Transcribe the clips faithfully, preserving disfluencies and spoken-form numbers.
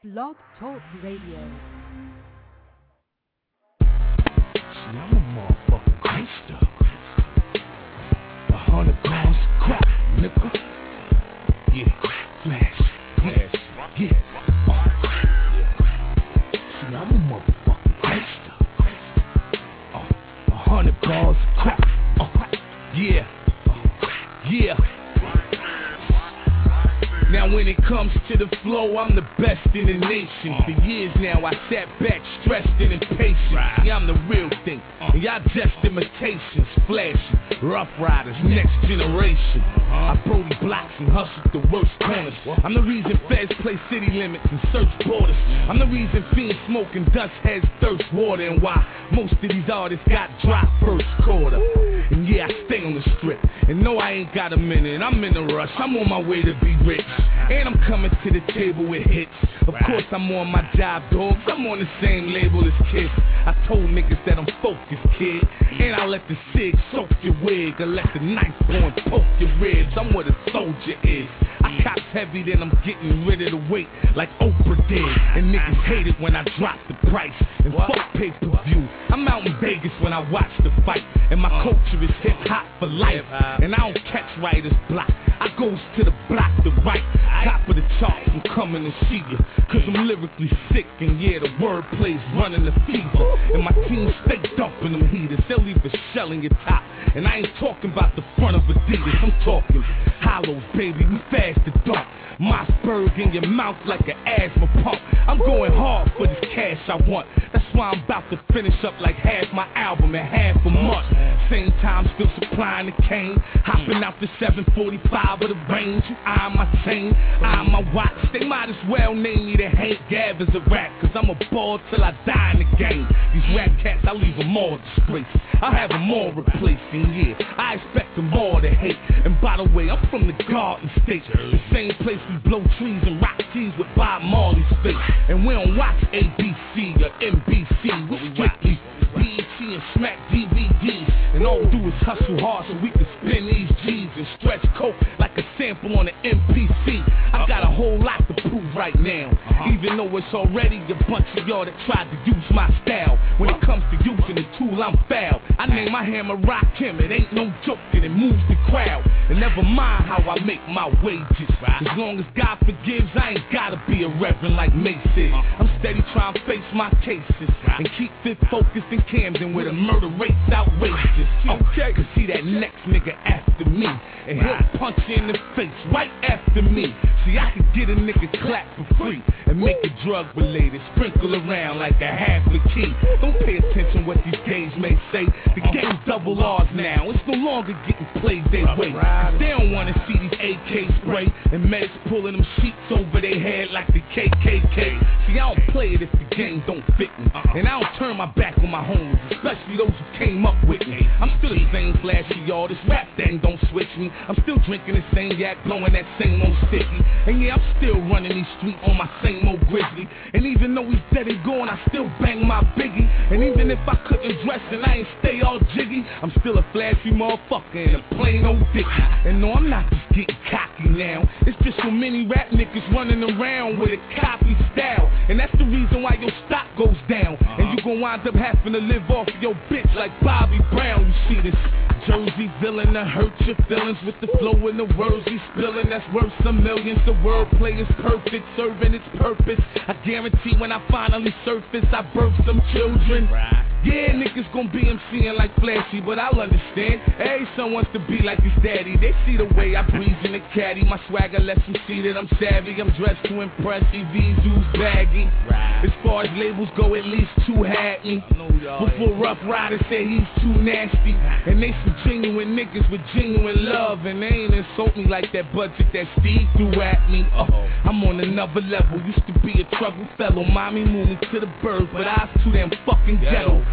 Blog Talk Radio. See, I'm a motherfucking gangster. A hundred pounds of crack, nigga. Yeah, flash, flash, yeah. Uh, see, I'm a motherfucking gangster. Uh, a hundred bars of crack. Uh, yeah, uh, yeah. Now when it comes to the flow, I'm the best in the nation. For years now I sat back, stressed and impatient. See, I'm the real thing, and y'all just imitations. Flashy, rough riders, next generation. I Brody blocks and hustled the worst corners. I'm the reason feds play city limits and search borders. I'm the reason fiends smoke and dust heads thirst water. And why most of these artists got dropped first quarter. And yeah, I stay on the strip, and no, I ain't got a minute. I'm in a rush, I'm on my way to be rich. And I'm coming to the table with hits. Of course I'm on my job, dogs. I'm on the same label as kids. I told niggas that I'm focused, kid. And I let the cig soak your wig, or let the knife go and poke your ribs. I'm what a soldier is. I cops heavy, then I'm getting rid of the weight like Oprah did. And niggas hate it when I drop the price. And fuck pay-per-view. I'm out in Vegas when I watch the fight. And my culture is hip-hop for life. And I don't catch writer's block. I goes to the block to right. Top of the charts, I'm coming to see you. Cause I'm lyrically sick, and yeah, the wordplay's running the fever. And my team stay dumping them heaters. They'll leave a shell in your top. And I ain't talking about the front of Adidas. I'm talking hollows, baby, we fast to dump. Mossberg in your mouth like an asthma pump. I'm going hard for this cash I want. That's why I'm about to finish up like half my album in half a month. Same time, still supplying the cane. Hopping out the seven forty-five of the range. You eye my chain, eye my watch. They might as well name me the Hank Gav as a rap. Cause I'm a ball till I die in the game. These rap cats, I leave them all disgraced. I have them all replacing, yeah. I expect them all to hate. And by the way, I'm from the Garden State. The same place we blow trees and rock trees with Bob Marley's face. And we don't watch A B C or N B C. We strictly B E T and smack D V Ds. And all we do is hustle hard so we can spin these G's and stretch coke like a sample on an M P C. I got a whole lot to prove right now, even though it's already a bunch of y'all that tried to use my style. When it comes to using the tool, I'm foul. I name my hammer Rock Him, it ain't no joke and it moves the crowd. And never mind how I make my wages. As long as God forgives, I ain't gotta be a reverend like Mason. I'm steady trying to face my cases and keep fit focused in Camden where the murder rate's outrageous. Okay, cause see that next nigga after me, and he'll punch you in the face right after me. See, I can get a nigga clap for free and make it drug related, sprinkle around like a half a key. Don't pay attention what these games may say. The game's double R's now, it's no longer getting played their way. They don't wanna see these A K spray and medics pulling them sheets over their head like the K K K. See, I don't play it if the game don't fit me, and I don't turn my back on my homies, especially those who came up with me. I'm still the same flashy, y'all. This rap thing don't switch me. I'm still drinking the same yak, blowing that same old sticky. And yeah, I'm still running these streets on my same old grizzly. And even though he's dead and gone, I still bang my biggie. And even if I couldn't dress and I ain't stay all jiggy, I'm still a flashy motherfucker and a plain old dicky. And no, I'm not just getting cocky now. It's just so many rap niggas running around with a copy style. And that's the reason why your stock goes down. And you gon' wind up having to live off your bitch like Bobby Brown. You see this Jersey villain that hurt your feelings with the flow and the words he's spilling. That's worth some millions. The wordplay is perfect, serving its purpose. I guarantee when I finally surface, I birth some children. Yeah, niggas gon' be MCing like Flashy, but I'll understand. Every son wants to be like his daddy. They see the way I breeze in the caddy. My swagger lets them see that I'm savvy. I'm dressed to impress. E V's who's baggy. As far as labels go, at least two had me. Before Rough Rider said he's too nasty. And they some genuine niggas with genuine love, and they ain't insult me like that budget that Steve threw at me. Oh, I'm on another level. Used to be a trouble fellow. Mommy moved me to the birds, but I was too damn fucking ghetto.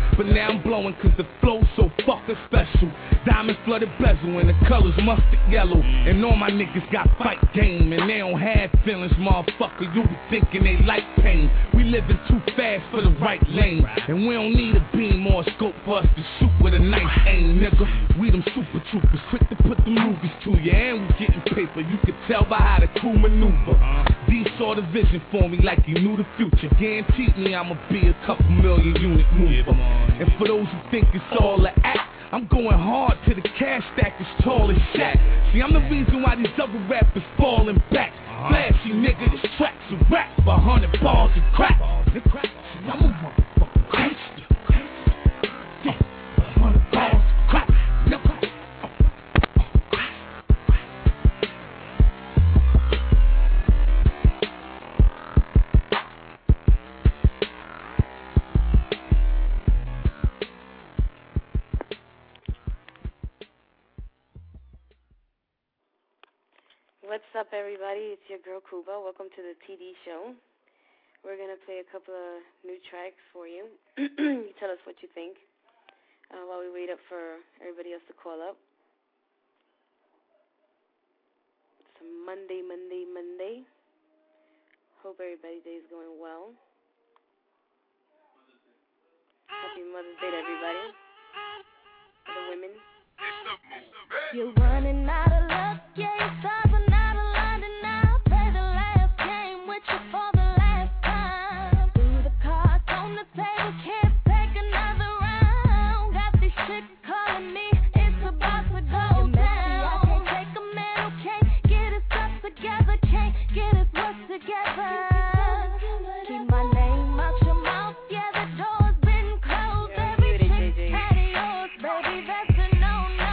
But now I'm blowing cause the flow's so fucking special. Diamond flooded bezel and the color's mustard yellow. And all my niggas got fight game and they don't have feelings, motherfucker. You be thinking they like pain. We living too fast for the right lane. And we don't need a beam or a scope for us to shoot with a nice aim, nigga. We them super troopers, quick to put the movies to you. And we getting paper, you can tell by how the crew maneuver. D saw the vision for me like he knew the future. Guaranteed me I'ma be a couple million unit mover. And for those who think it's all an act, I'm going hard till the cash stack is tall as Shaq. See, I'm the reason why these other rappers falling back. Flashy nigga, this track's a rap for a hundred bars of crack. I'm a motherfucking gangster. Yeah, a hundred bars of crack. What's up, everybody? It's your girl, Kuba. Welcome to the T D show. We're going to play a couple of new tracks for you. You tell us what you think uh, while we wait up for everybody else to call up. It's a Monday, Monday, Monday. Hope everybody's day is going well. Happy Mother's Day to everybody. For the women. You're running out of luck, yeah, you're stopping out of line, and now play the last game with you for the last time. Threw the cards on the table, can't take another round. Got these chicks calling me, it's about to go down. I can't take a man who can't get his stuff together, can't get his work together. Keep my name out your mouth, yeah, the door's been closed. Every chick's had yours, baby, that's a no-no.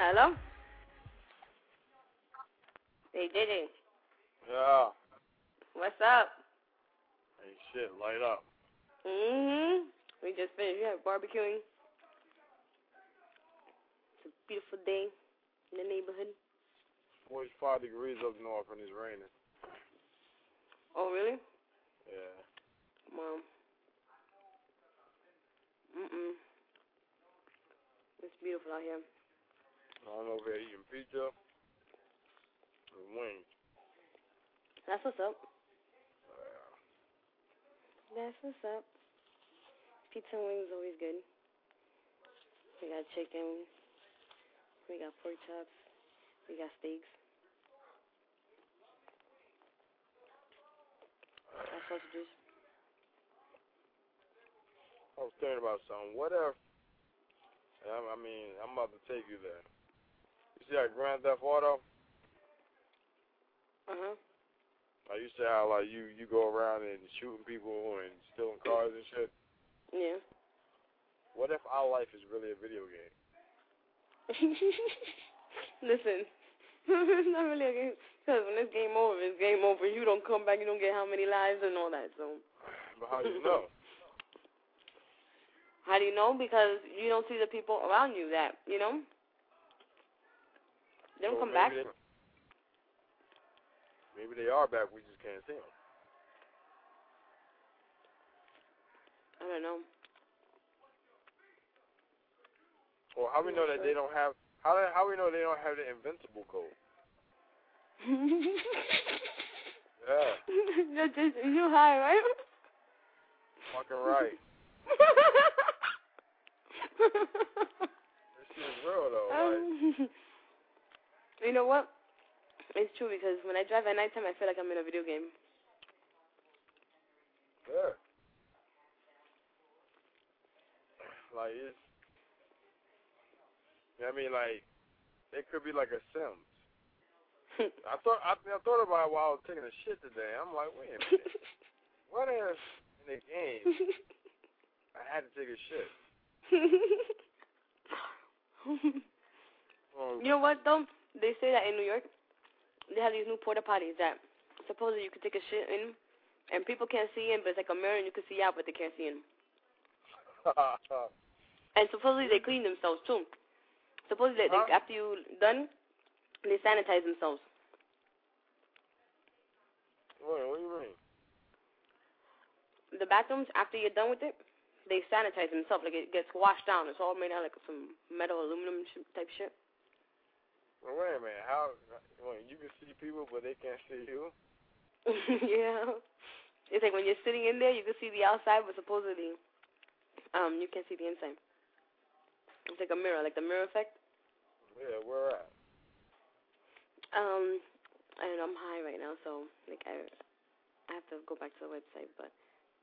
Hello? Hey, J J. Yeah. What's up? Hey, shit, light up. Mm-hmm. We just finished. We have barbecuing. It's a beautiful day in the neighborhood. forty-five degrees up north and it's raining. Oh, really? Yeah. Wow. Mm-mm. It's beautiful out here. I'm over here eating pizza and wings. That's what's up. Yeah. That's what's up. Pizza and wings is always good. We got chicken. We got pork chops. We got steaks. Got sausages. I was thinking about something. What if, I mean, I'm about to take you there. You see that Grand Theft Auto? Uh-huh. Like you say how like you, you go around and shooting people and stealing cars and shit? Yeah. What if our life is really a video game? Listen, it's not really a game. Because when it's game over, it's game over. You don't come back, you don't get how many lives and all that, so. But how do you know? How do you know? Because you don't see the people around you that, you know? They don't So come back. They, maybe they are back, we just can't see them. I don't know. Or how we know that they don't have, how how we know they don't have the invincible code? Yeah. That's just, you high, right? Fucking right. This shit is real though. Like, Um, you know what? It's true because when I drive at nighttime, I feel like I'm in a video game. yeah. Like it's, you know what I mean? Like, it could be like a Sims. I thought I, I thought about it while I was taking a shit today. I'm like, wait a minute. What if in the game I had to take a shit? Well, You know what though? They say that in New York, they have these new porta potties that supposedly you could take a shit in, and people can't see in, but it's like a mirror and you can see out, but they can't see in. And supposedly they clean themselves too. Supposedly they, Huh? they, after you done, they sanitize themselves. Wait, what do you mean? The bathrooms, after you're done with it, they sanitize themselves. Like it gets washed down. It's all made out of like some metal, aluminum sh- type shit. Well, wait a minute. How? Wait, you can see people, but they can't see you? Yeah. It's like when you're sitting in there, you can see the outside, but supposedly um, you can't see the inside. It's like a mirror, like the mirror effect. Yeah, where at? Um, I don't know. I'm high right now, so like I, I have to go back to the website, but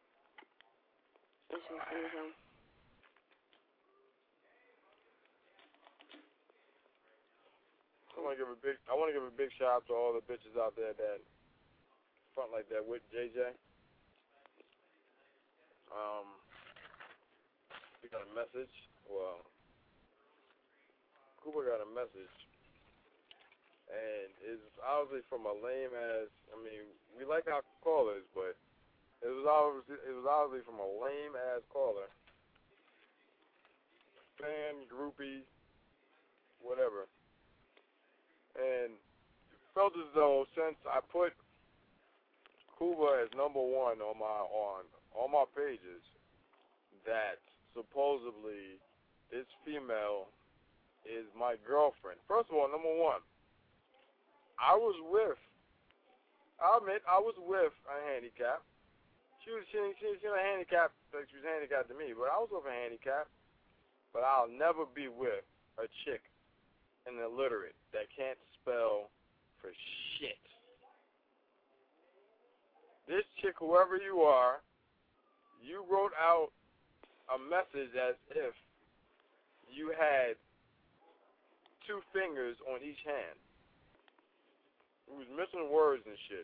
I should send you some. I want to give a big. I want to give a big shout out to all the bitches out there that front like that with J J. Um, we got a message. Well, Cooper got a message, and it's obviously from a lame ass. I mean, we like our callers, but it was obviously it was obviously from a lame ass caller, fan, groupie, whatever. And felt as though since I put Cuba as number one on my on all my pages, that supposedly this female is my girlfriend. First of all, number one, I was with. I'll admit I was with a handicap. She was she she, she was a handicap. Like she was handicapped to me, but I was with a handicap. But I'll never be with a chick, an illiterate that can't spell for shit. This chick, whoever you are, you wrote out a message as if you had two fingers on each hand. It was missing words and shit.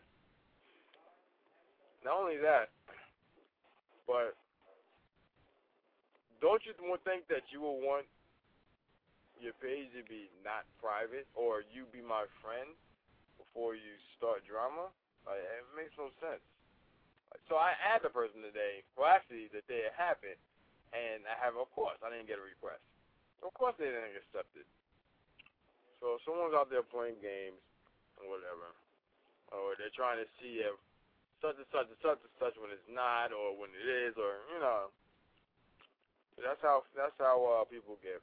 Not only that, but don't you think that you will want your page to be not private, or you be my friend before you start drama. Like, it makes no sense. So I add the person today. Well, actually, the day it happened, and I have, of course, I didn't get a request. Of course, they didn't accept it. So if someone's out there playing games or whatever, or they're trying to see if such and such and such and such when it's not, or when it is, or you know, that's how that's how uh, people get.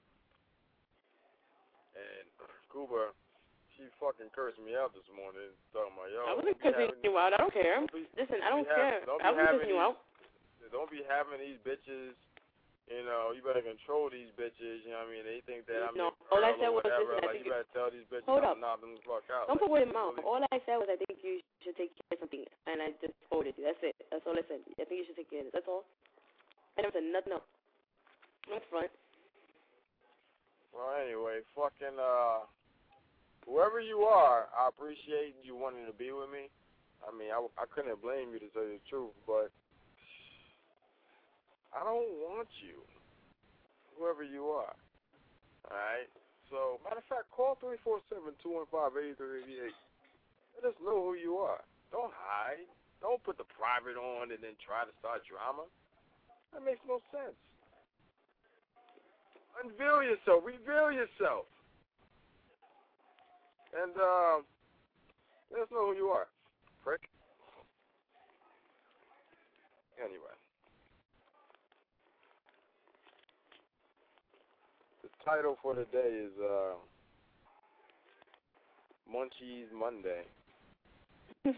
And Cuba, she fucking cursed me out this morning, talking about yo. I wasn't cursing you out. I don't care. Don't be, Listen, I don't care. Don't I wasn't cursing you out. Don't be having these bitches. You know, you better control these bitches. You know what I mean? They think that I'm no, your all I girl said or was whatever. listen, Like, you better tell these bitches hold I'm up. knock them the fuck out. Don't like, put words in my mouth. really. All I said was I think you should take care of something, and I just quoted you. That's it. That's all I said. I think you should take care of it. That's all. I never said nothing else. No front. Well, anyway, fucking, uh, whoever you are, I appreciate you wanting to be with me. I mean, I, I couldn't blame you to tell you the truth, but I don't want you, whoever you are. All right? So, matter of fact, call three four seven, two one five, eight three eight eight. Let us know who you are. Don't hide. Don't put the private on and then try to start drama. That makes no sense. Unveil yourself. Reveal yourself. And uh, let us know who you are, prick. Anyway. The title for the day is uh, Munchies Monday. And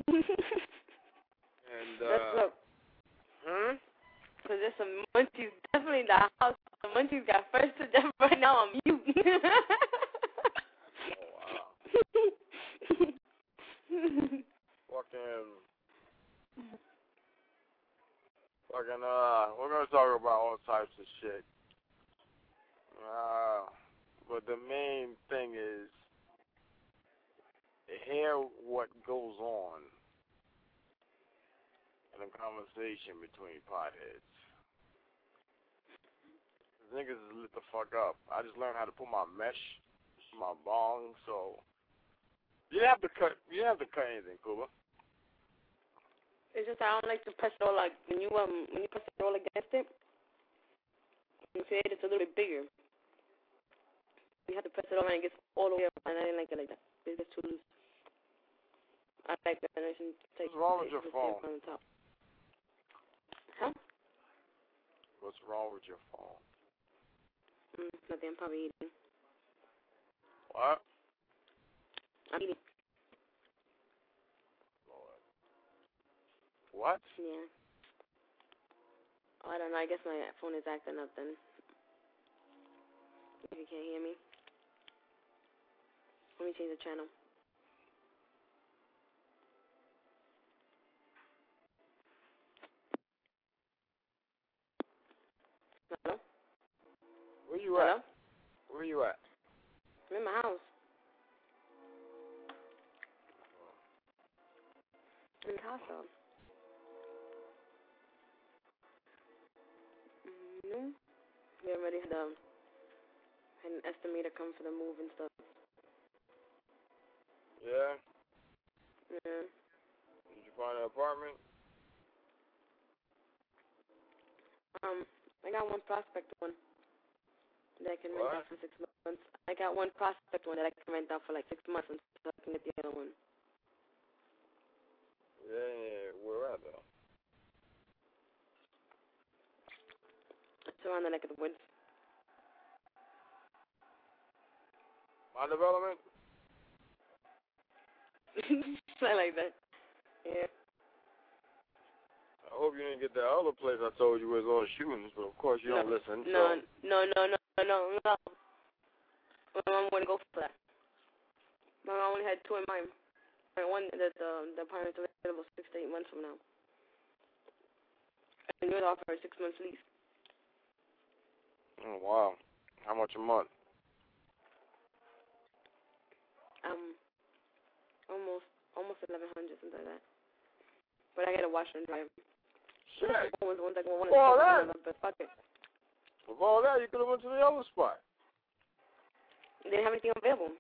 uh, That's up. Hmm? Because there's some munchies definitely in the house. The munchies got first to death right now on mute. Oh, wow. Fucking, fucking, uh, we're going to talk about all types of shit. Uh, but the main thing is to hear what goes on in a conversation between potheads. Niggas is lit the fuck up. I just learned how to put my mesh, my bong, so you didn't have to cut. You didn't have to cut anything, Cuba. It's just I don't like to press it all like when you um when you press it all against it, you see it, it's a little bit bigger. You have to press it over and it gets all the way up, and I didn't like it like that. It gets too loose. I like that nice and tight. What's wrong with your phone? On the top. Huh? What's wrong with your phone? Mm, nothing. I'm probably eating. What? I'm eating. What? Yeah. Oh, I don't know. I guess my phone is acting up then. If you can't hear me. Let me change the channel. Hello? Where you Hello? at? Where you at? I'm in my house. In Casa. Mm-hmm. We already had, um, had an estimator come for the move and stuff. Yeah? Yeah. Did you find an apartment? Um, I got one prospect one that I can rent What? out for six months. I got one prospect one that I can rent out for like six months until I can get the other one. Yeah, yeah. Where at though? It's around the neck of the woods. My development? I like that. Yeah. I hope you didn't get that other place I told you was all shootings, but of course you no, don't listen. No, so. no, no, no, no, no, no. My mom wouldn't go for that. My mom only had two in mind. And one that the the apartment's available six to eight months from now. And you would offer her six months lease. Oh wow. How much a month? Um, almost almost eleven hundred, something like that. But I gotta wash and dry. Shit. One was one that one All that. but fuck it. With all that, you could have went to the other spot. They didn't have anything available.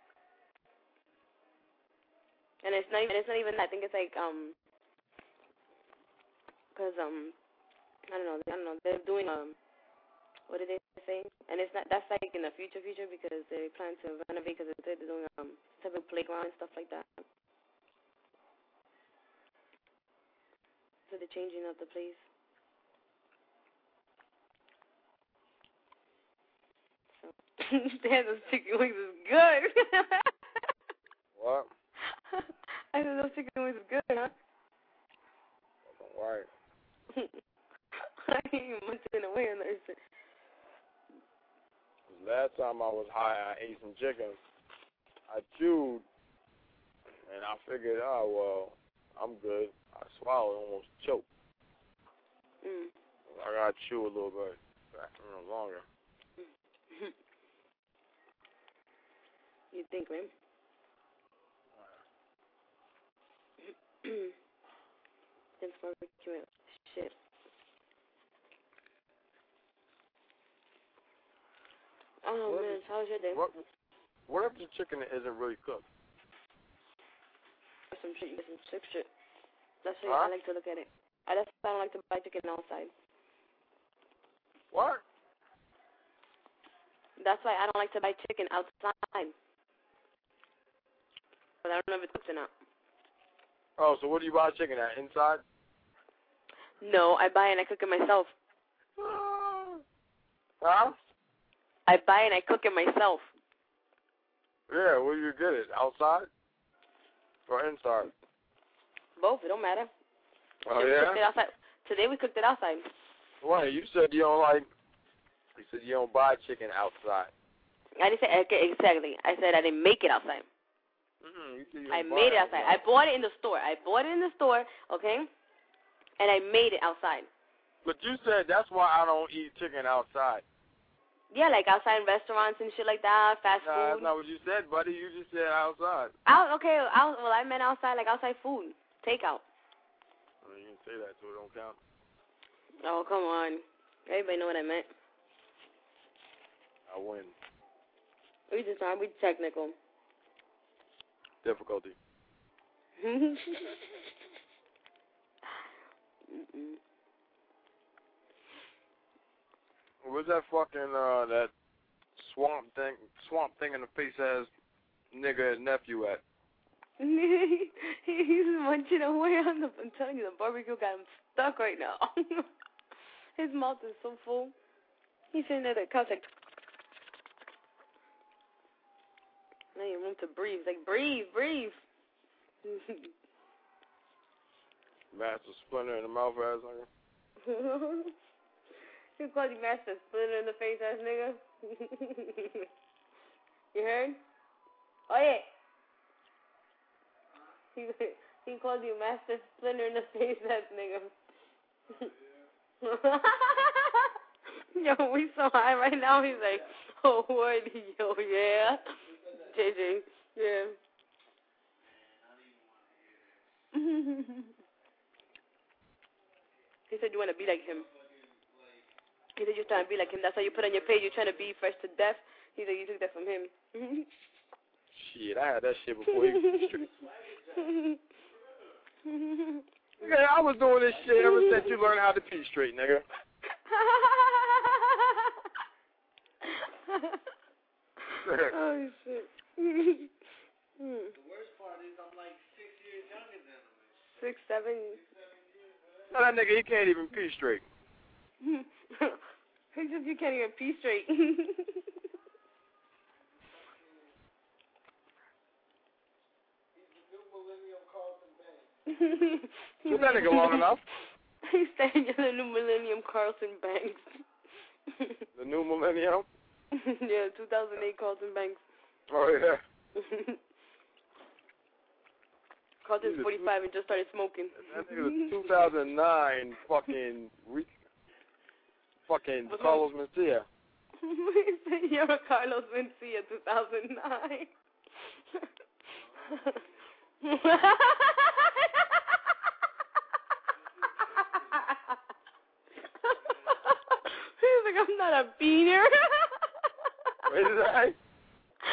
And it's not even, it's not even that. I think it's like, um, because, um, I don't know, I don't know, they're doing, um, what did they say? And it's not, that's like in the future, future, because they plan to renovate, because they're doing, um, type of playground and stuff like that. So they're changing up the place. So, damn, those chicken wings is good. What? I said those chicken wings is good, huh? Right. I ain't even munching away on that shit. Last time I was high, I ate some chicken. I chewed, and I figured, oh, well, I'm good. I swallowed, almost choked. Mm. I got to chew a little bit, a little longer. You think, man? Then barbecue shit. Oh What man, if- how was your day? What, what if the chicken isn't really cooked? Some shit, you get some sick shit. That's why Huh? I like to look at it. I that's why I don't like to buy chicken outside. What? That's why I don't like to buy chicken outside. But I don't know if it's cooked or not. Oh, so what do you buy chicken at? Inside? No, I buy it and I cook it myself. Huh? I buy it and I cook it myself. Yeah, where do you get it? Outside? Or inside? Both, it don't matter. Oh, Today we cooked it yeah? outside. Today we cooked it outside. Wait, you said you don't like, you said you don't buy chicken outside. I didn't say okay, exactly. I said I didn't make it outside. Mm-hmm. You said you I don't buy made it outside. I bought it in the store. I bought it in the store, okay? And I made it outside. But you said that's why I don't eat chicken outside. Yeah, like outside restaurants and shit like that, fast Nah, food. that's not what you said, buddy. You just said outside. Out, okay, out. Well, I meant outside, like outside food, takeout. I mean, you didn't say that, so it don't count. Oh, come on. Everybody know what I meant. I win. We just trying to be technical. Difficulty. Mm-mm. Where's that fucking, uh, that swamp thing, swamp thing in the face ass nigga nephew at? He's munching away on the, I'm telling you, the barbecue got him stuck right now. His mouth is so full. He's sitting there at the couch like, now you room to breathe. Like, breathe, breathe. Master Splinter in the mouth ass nigga. He called you Master Splinter in the face ass nigga. You heard? Oh yeah. He he called you Master Splinter in the face ass nigga. Yo, we so high right now. He's like, oh what? Yo, yeah. J J, yeah. He said you want to be like him. He said you're trying to be like him. That's why you put on your page. You're trying to be fresh to death. He said you took that from him. Shit, I had that shit before he was straight. Nigga, I was doing this shit ever since you learned how to pee straight, nigga. Oh, shit. The worst part is I'm like six years younger than him. Six, seven. No, that nigga, he can't even pee straight. He just, you can't even pee straight. Give that nigga long enough. He's saying you're the new Millennium Carlton Banks. The new millennium? Yeah, two thousand eight Carlton Banks. Oh, yeah. Carlton's forty-five and just started smoking. That nigga's two thousand nine fucking, re- fucking What's Carlos Mencia. He said you're a Carlos Mencia two thousand nine. He's like, I'm not a beaner. What is that?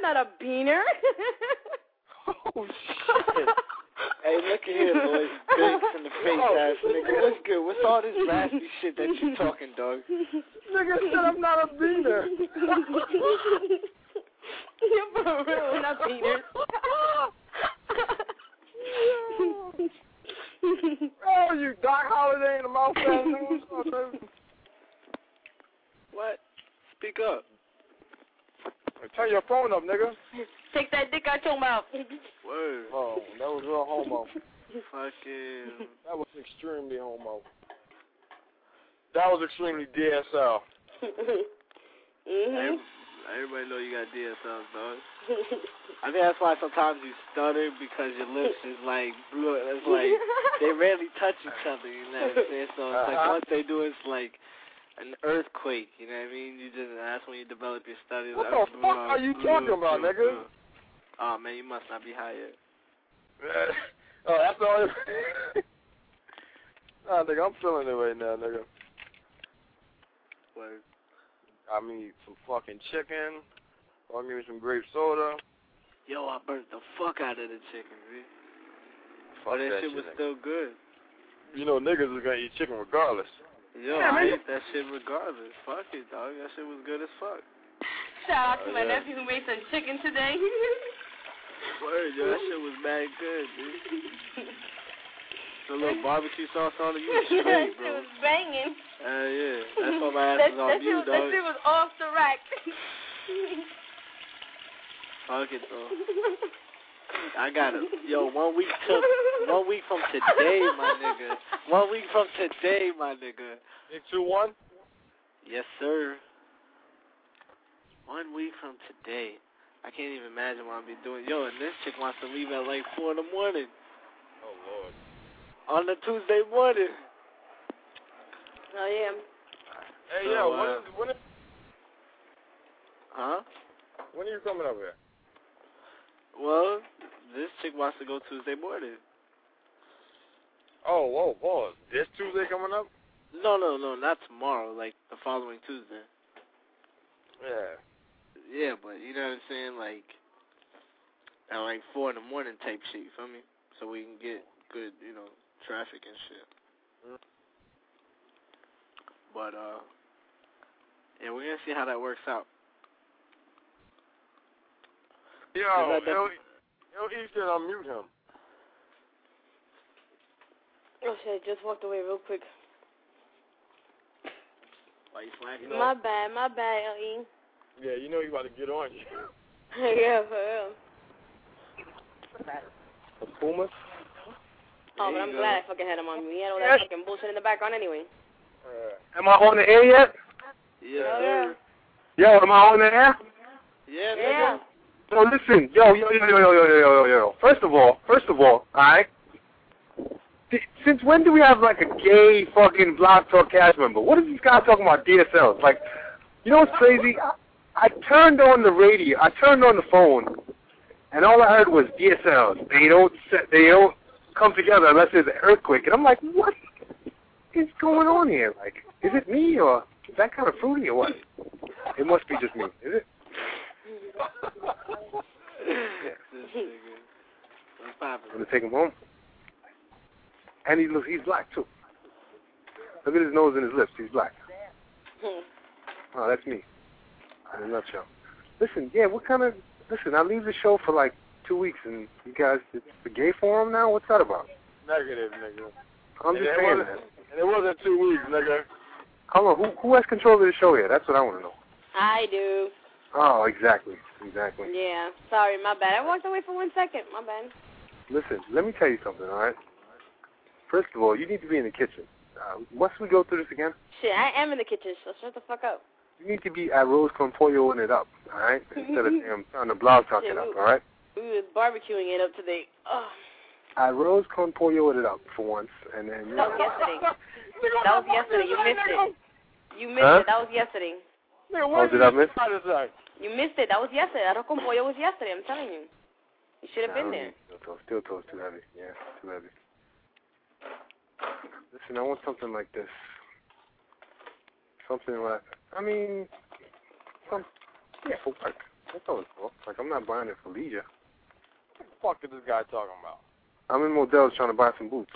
not a beaner. Oh, shit. Hey, look at here, Lloyd. Bakes in the face ass nigga. What's good? What's all this raspy shit that you talking, dog? Nigga said I'm not a beaner. You're for real, we're not beaners. Oh, you Doc Holliday in the mouth ass nigga. What? Speak up. Turn your phone up, nigga. Take that dick out your mouth. Word. Oh, that was real homo. Fucking. That was extremely homo. That was extremely D S L. Mhm. Everybody know you got D S Ls, dog. I think that's why sometimes you stutter because your lips is like blue. It's like they rarely touch each other. You know what I'm saying? So it's like once they do, it's like an earthquake. You know what I mean? You just that's when you develop your studies. What the fuck are you talking about, nigga? Oh man, you must not be high yet. Oh, that's all. Nah, nigga, I'm feeling it right now, nigga. Word. I mean, some fucking chicken. I'll give me some grape soda. Yo, I burnt the fuck out of the chicken, man. Fuck But that, that shit was nigga. still good. You know, niggas is gonna eat chicken regardless. Yo, Yeah, I man. ate that shit regardless. Fuck it, dog. That shit was good as fuck. Shout out to Oh, my yeah. nephew who made some chicken today. Word, yo, that shit was mad good, dude. The little barbecue sauce on it, you was That straight, shit bro. was banging. Hell yeah. That's why my ass that, was on that you, shit, That dog. shit was off the rack. Fuck it, though. I got it. Yo, one week till, one week from today, my nigga. One week from today, my nigga. Big two one. Yes, sir. One week from today. I can't even imagine what I'll be doing. Yo, and this chick wants to leave at like four in the morning. Oh Lord. On the Tuesday morning. Oh, yeah. Hey, So, yeah. uh, When is, when is Huh? when are you coming up here? Well, this chick wants to go Tuesday morning. Oh, whoa, pause. This Tuesday coming up? No, no, no, not tomorrow. Like the following Tuesday. Yeah. Yeah, but you know what I'm saying? Like at like four in the morning type shit. You feel me? So we can get good, you know, traffic and shit. Mm. But uh, yeah, we're gonna see how that works out. Yo, Is that yo, yo, he said unmute him. Oh, shit. Just walked away real quick. Why you slacking? No. My bad. My bad, L E. Yeah, you know he about to get on you. Yeah, for real. The Pumas? Oh, but I'm glad I fucking had him on me. He had all that fucking bullshit in the background anyway. Uh, am I on the air yet? Yes, Oh, sir. Yo, am I on the air? Yeah, Yeah. nigga. So listen, yo, yo, yo, yo, yo, yo, yo, yo, yo. First of all, first of all, alright? Since when do we have like a gay fucking Blog Talk cast member? What is this guy talking about D S Ls? Like, you know what's crazy? I, I turned on the radio, I turned on the phone, and all I heard was D S Ls. They don't, set, they don't come together unless there's an earthquake. And I'm like, what is going on here? Like, is it me or is that kind of fruity or what? It must be just me, is it? This nigga. What's I'm poppin'? gonna take him home. And he looks, he's black too. Look at his nose and his lips. He's black. Oh, that's me. In a nutshell. Listen, yeah, what kind of? Listen, I leave the show for like two weeks, and you guys, it's the gay forum now. What's that about? Negative, nigga. I'm just saying that. And it wasn't two weeks, nigga. Hold on, who who has control of the show here? That's what I want to know. I do. Oh, exactly, exactly. Yeah. Sorry, my bad. I walked away for one second. My bad. Listen, let me tell you something, all right? First of all, you need to be in the kitchen. Uh, must we go through this again? Shit, I am in the kitchen, so shut the fuck up. You need to be at Rose con Polloing it up, all right? Instead of damn trying to blog talk it up, all right? We were barbecuing it up today. Oh. At Rose con Polloing it up for once, and then... You That was yesterday. That was yesterday. You missed it. You missed Huh? it. That was yesterday. Oh, did I miss? You missed it. That was yesterday. Arroz con pollo was yesterday. I'm telling you. You should have been there. Still toast, still toast too heavy. Yeah, too heavy. Listen, I want something like this. Something like, I mean, some, yeah, for work. That's all it's for. Like, I'm not buying it for leisure. What the fuck is this guy talking about? I'm in Modell's trying to buy some boots.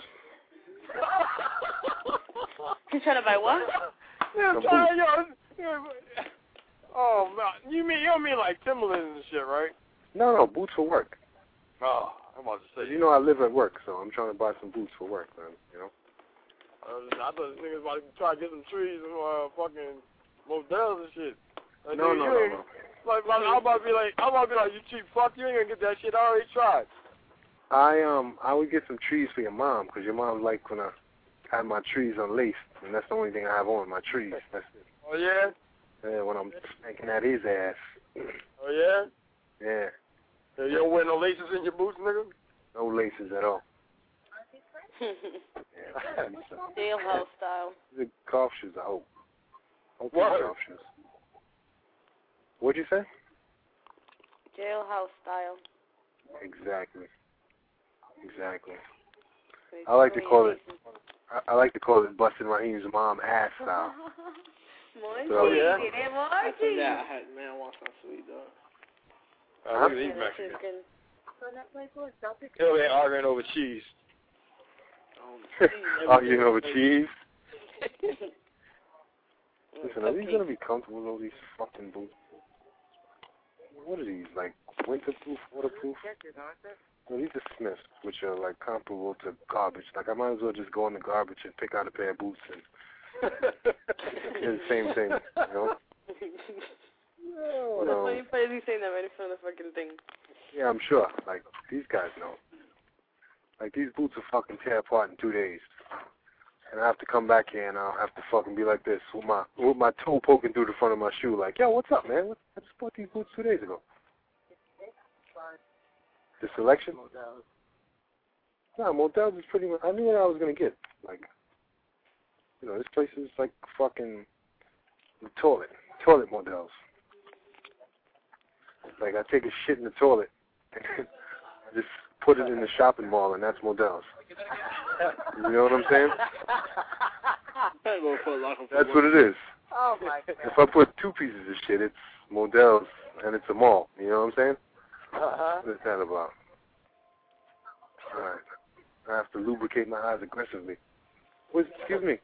He's trying to buy what? Yeah, Some trying, yo, oh, man. You mean, you don't mean like Timberlands and shit, right? No, no, boots for work. Oh, I'm about to say. 'Cause you know I live at work, so I'm trying to buy some boots for work, man, you know? Uh, I thought this nigga was about to try to get some trees and uh, fucking Modell's and shit. Like, No, nigga, no, you no, ain't- no. Like, like, I'm about to be like, I'm about to be like, you cheap fuck, you ain't gonna get that shit. I already tried. I um I would get some trees for your mom, 'cause your mom like when I have my trees unlaced, and that's the only thing I have on, my trees. That's it. Oh, yeah? Yeah, when I'm spanking at his ass. Oh, yeah? Yeah, Yeah, you don't wear no laces in your boots, nigga? no laces at all. Yeah. Jailhouse style. The golf shoes, I hope. Hope What? they're golf shoes. What'd you say? Jailhouse style. Exactly. Exactly. I like to call it, I, I like to call it busting Raheem's mom ass style. Oh, yeah? I forgot. I had, man, I want some sweet, dog. Uh, look at these Mexicans. Hell, they arguing over cheese. Arguing over cheese. Listen, are these gonna be comfortable, all these fucking boots? What are these, like winterproof, waterproof? No, these are Smiths, which are like comparable to garbage. Like I might as well just go in the garbage and pick out a pair of boots and do the same thing, you know? No, But, um, why you probably saying that right in front of the fucking thing? yeah, I'm sure. Like these guys know. Like these boots will fucking tear apart in two days. And I have to come back here and I'll have to fucking be like this with my with my toe poking through the front of my shoe. Like, yo, what's up, man? I just bought these boots two days ago. The selection? No, Modell's is pretty much. I knew what I was gonna get. Like, you know, this place is like fucking the toilet, toilet Modell's. Like, I take a shit in the toilet, and I just put it in the shopping mall, and that's Modell's. You know what I'm saying? That's what it is. Oh my god. If I put two pieces of shit, it's Modell's, and it's a mall. You know what I'm saying? Uh-huh. What is that about? All right. I have to lubricate my eyes aggressively. Wait, excuse me.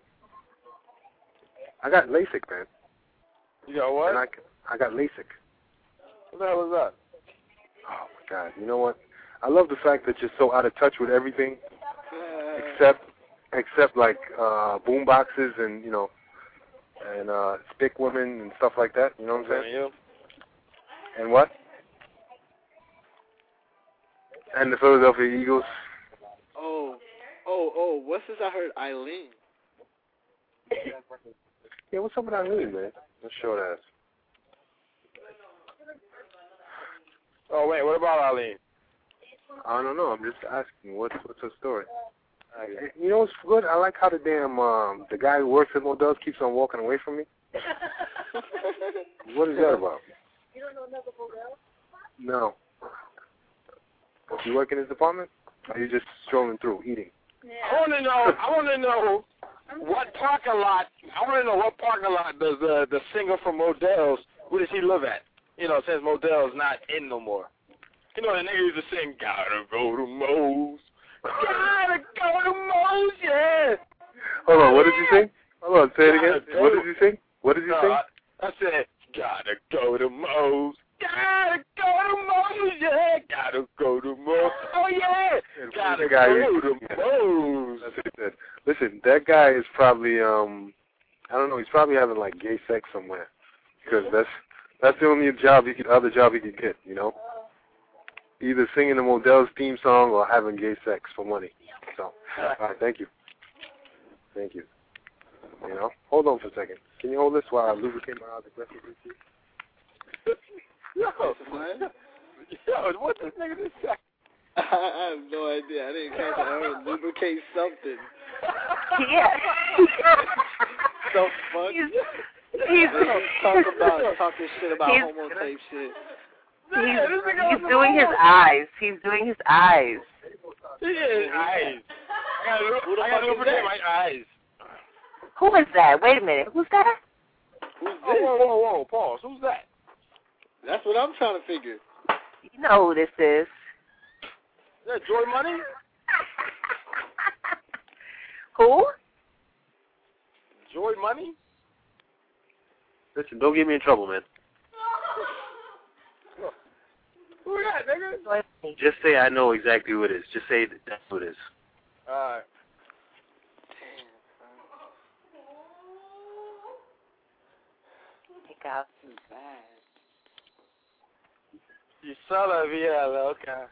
I got LASIK, man. You got what? And I, I got LASIK. What the hell is that? Oh, my God. You know what? I love the fact that you're so out of touch with everything except, except like, uh, boom boxes and, you know, and, uh, stick women and stuff like that. You know what I'm saying? You? And what? And the Philadelphia Eagles. Oh, oh, oh, what's this I heard? Eileen. Yeah, what's up with Eileen, man? Let's show that. Oh, wait, what about Eileen? I don't know. I'm just asking. What's what's her story? You know what's good? I like how the damn um, the guy who works at Modell's keeps on walking away from me. What is that about? You don't know another Modell? No. Do you work in his department? Or are you just strolling through, eating? Yeah. I want to know. I want to know what parking lot. I want to know what parking lot does the the singer from Modell's? Where does he live at? You know, since Modell's not in no more. You know, the nigga used to sing, "Gotta go to Moe's, gotta go to Moe's, yeah." Hold on. What did you sing? Hold on. Say it again. Gotta What go. did you sing? What did you No, sing? I, I said, "Gotta go to Moe's, gotta go to Moe's, yeah, gotta go to Moe's, oh yeah, gotta The guy go who- to yeah. Moe's." That's what he said. Listen, that guy is probably um, I don't know. He's probably having like gay sex somewhere, because that's that's the only job he could, other job he could get. You know, either singing the Modell's theme song or having gay sex for money. So, all right, thank you, thank you. You know, hold on for a second. Can you hold this while I lubricate my eyes aggressively? Yo, yo, what this nigga just say? I have no idea. I didn't catch it. I heard lubricate something. Yeah. So fuck. He's, he's, talk about talking shit about he's, homo type shit. He's, he's doing his eyes. He's doing his eyes. He is eyes. I gotta, I gotta lubricate my eyes. Who is that? Wait a minute. Who's that? Who's Oh, whoa, whoa, whoa, pause. Who's that? That's what I'm trying to figure. You know who this is. Is that Joy Money? Who? Joy Money? Listen, don't get me in trouble, man. Who that, nigga? Just say I know exactly who it is. Just say that that's who it is. Alright. Got bad. You saw that via loca.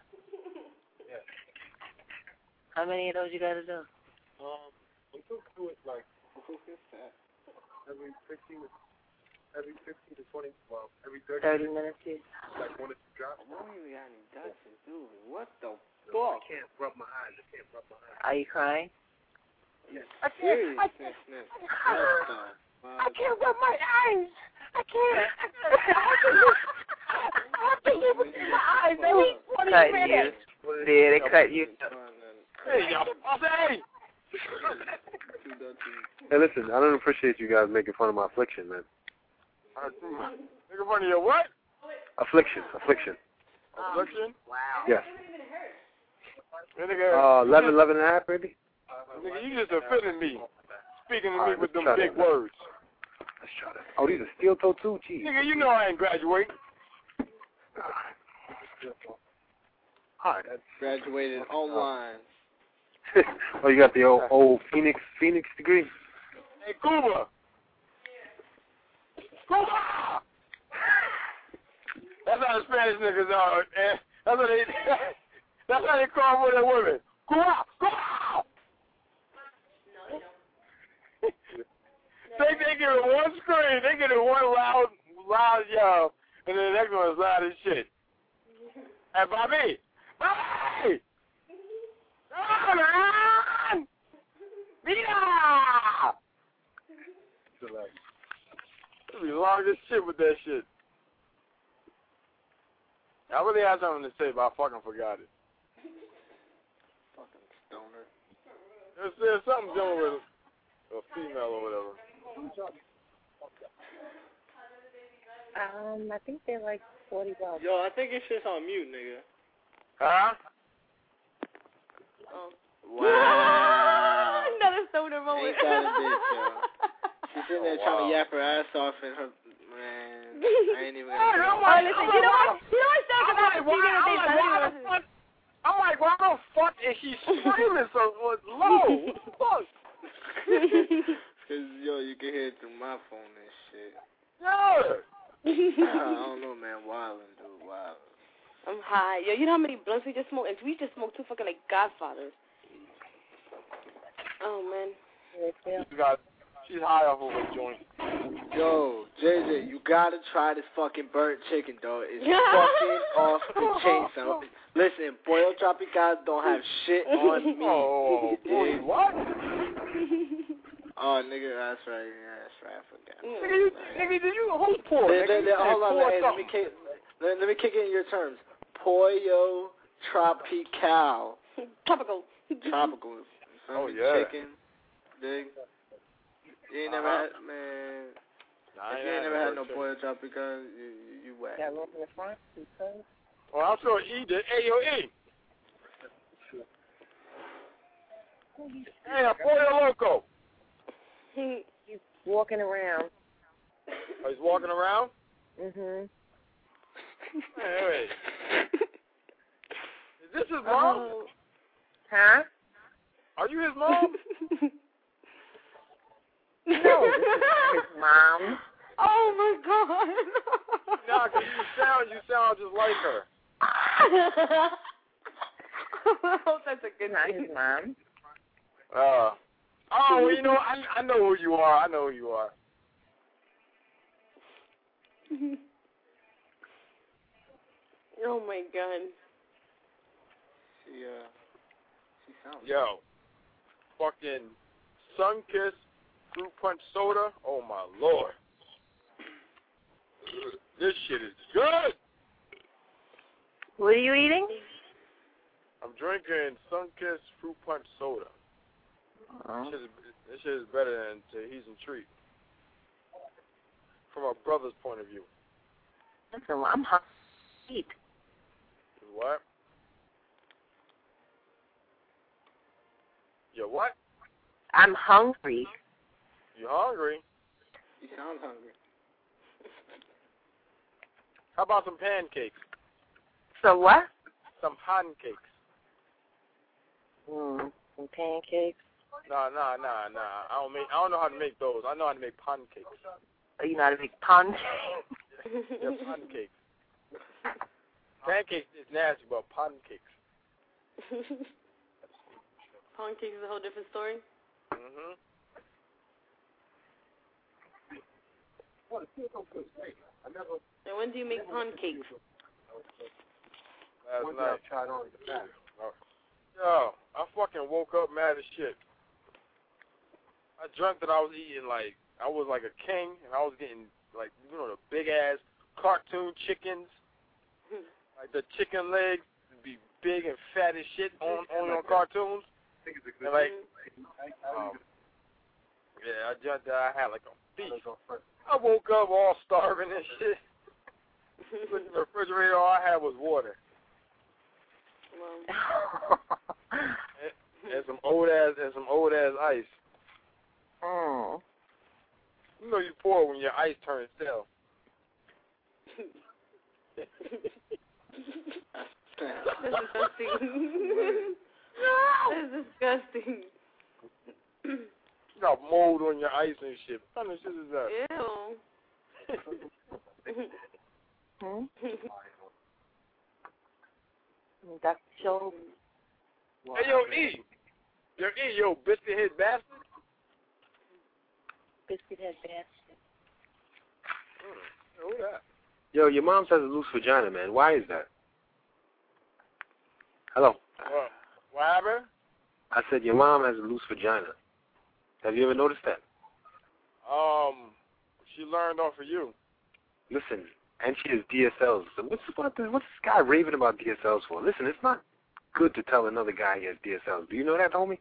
How many of those you got to do? Um, we could do it like every fifteen, every fifteen to twenty, well, every thirty. Thirty minutes each. Like one or two drops. I don't even got any Dutchess, dude. What the No, I fuck? can't rub my eyes. I can't rub my eyes. Are you crying? Yes. I can't. I can't. I can't rub my eyes. I can't. I can't even see my eyes. Every twenty minutes. Yeah, they cut you. Hey, y'all. Say! Hey, listen, I don't appreciate you guys making fun of my affliction, man. Making fun of your what? Affliction, affliction. Affliction? Wow. Yes. Hey, nigga, Uh, eleven, eleven and a half, baby. nigga, you just offending me. Speaking to All me right, with let's them try big that, man. words. Let's try that. Oh, these are steel toe too? Jeez. Nigga, you know I ain't graduate. All right. Graduated online. Oh, you got the old, old Phoenix Phoenix degree? Hey, Cuba. Cuba! That's how the Spanish niggas are. Eh? That's how they. That's how they call for their women. Cuba, Cuba. They they give it one scream, they get it one loud loud yell, and then the next one is loud as shit. Hey, Bobby, Bobby, come on, Mira. It'll be long as shit with that shit. I really had something to say, but I fucking forgot it. Fucking stoner. There's, there's something dealing with a female or whatever. Um, I think they're like forty bucks. Yo, I think it's just on mute, nigga. Huh? Oh. Wow. Another stoner moment. Ain't that a bitch, yo. She's sitting there Oh, trying wow. to yap her ass off and her, man, I ain't even Hey, gonna I'm Oh, like, listen, I'm you know like, what? You know what sounds I'm about like, the why, female I'm thing? like, why the fuck? I'm like, why the fuck is she screaming so low? What the fuck? Cause yo, you can hear it through my phone and shit. Yeah. I don't know, man. Wildin', dude, wildin'. I'm high. Yo, you know how many blunts we just smoked? And we just smoked two fucking like Godfathers. Oh man. She's got, she's high off of a joint. Yo, J J, you gotta try this fucking burnt chicken, though. It's fucking off the chain, son. Listen, Pollo Tropical don't have shit on me. Oh, boy, what? Oh, nigga, that's right. Yeah, that's right. I forgot. Nigga, you, nigga, did you, who's poor? Then- Nigga, then- you then- said hold on, poor hey, let me something. kick, let, let me kick it in your terms. Pollo Tropical. Tropical. Tropical. Oh, Some yeah. Chicken. Dig. You ain't never Uh-huh. had, man. Nah, I If ain't you ain't had never had no no chicken. Pollo Tropical, you, you, you whack. Got room in the front? Because Well, I'm sure E did. Hey, yo, E. Hey, a Pollo Loco. he's walking around. Oh, he's walking around? Mhm. Hey, wait. Is this his mom? Oh. Huh? Are you his mom? No, this is his mom. Oh my god. Nah, 'cause you sound, you sound just like her. I hope that's a good Not thing. his mom. Uh, oh, well, you know, I I know who you are. I know who you are. Oh my god. She, uh, she sounds. Yo, fucking Sunkist fruit punch soda. Oh my lord, this shit is good. What are you eating? I'm drinking Sunkist fruit punch soda. Oh. This shit is, this shit is better than Tahitian treat from a brother's point of view. Listen, I'm hungry. What? You what? I'm hungry. You hungry? You sound hungry. How about some pancakes? So what? Some pancakes. Mm, some pancakes. Nah, nah, nah, nah. I don't make. I don't know how to make those. I know how to make pancakes. Oh, you know how to make pancakes? Yeah, pancakes. Pancakes is nasty, but pancakes. Pancakes is a whole different story. Mhm. And when do you make pancakes? Last night. Yo, I fucking woke up mad as shit. I dreamt that I was eating like I was like a king, and I was getting like you know the big ass cartoon chickens, like the chicken legs be big and fat as shit on on your cartoons. And like, um, yeah, I dreamt that I had like a feast. I woke up all starving and shit. Looked in the refrigerator, all I had was water. and, and some old ass and some old ass ice. Oh. You know you pour when your ice turns stale. That's disgusting. That's disgusting. You got mold on your ice and shit. What kind of shit is that? Ew. Hmm? That's so. Hey, yo, E. Yo, E, yo, biscuit head bastard. Biscuit head bastard. Mm, who that? Yo, your mom has a loose vagina, man. Why is that? Hello. What? What happened? I said your mom has a loose vagina. Have you ever noticed that? Um, she learned off of you. Listen, and she has D S Ls. So what's about this, what's this guy raving about D S Ls for? Listen, it's not good to tell another guy he has D S Ls. Do you know that, homie?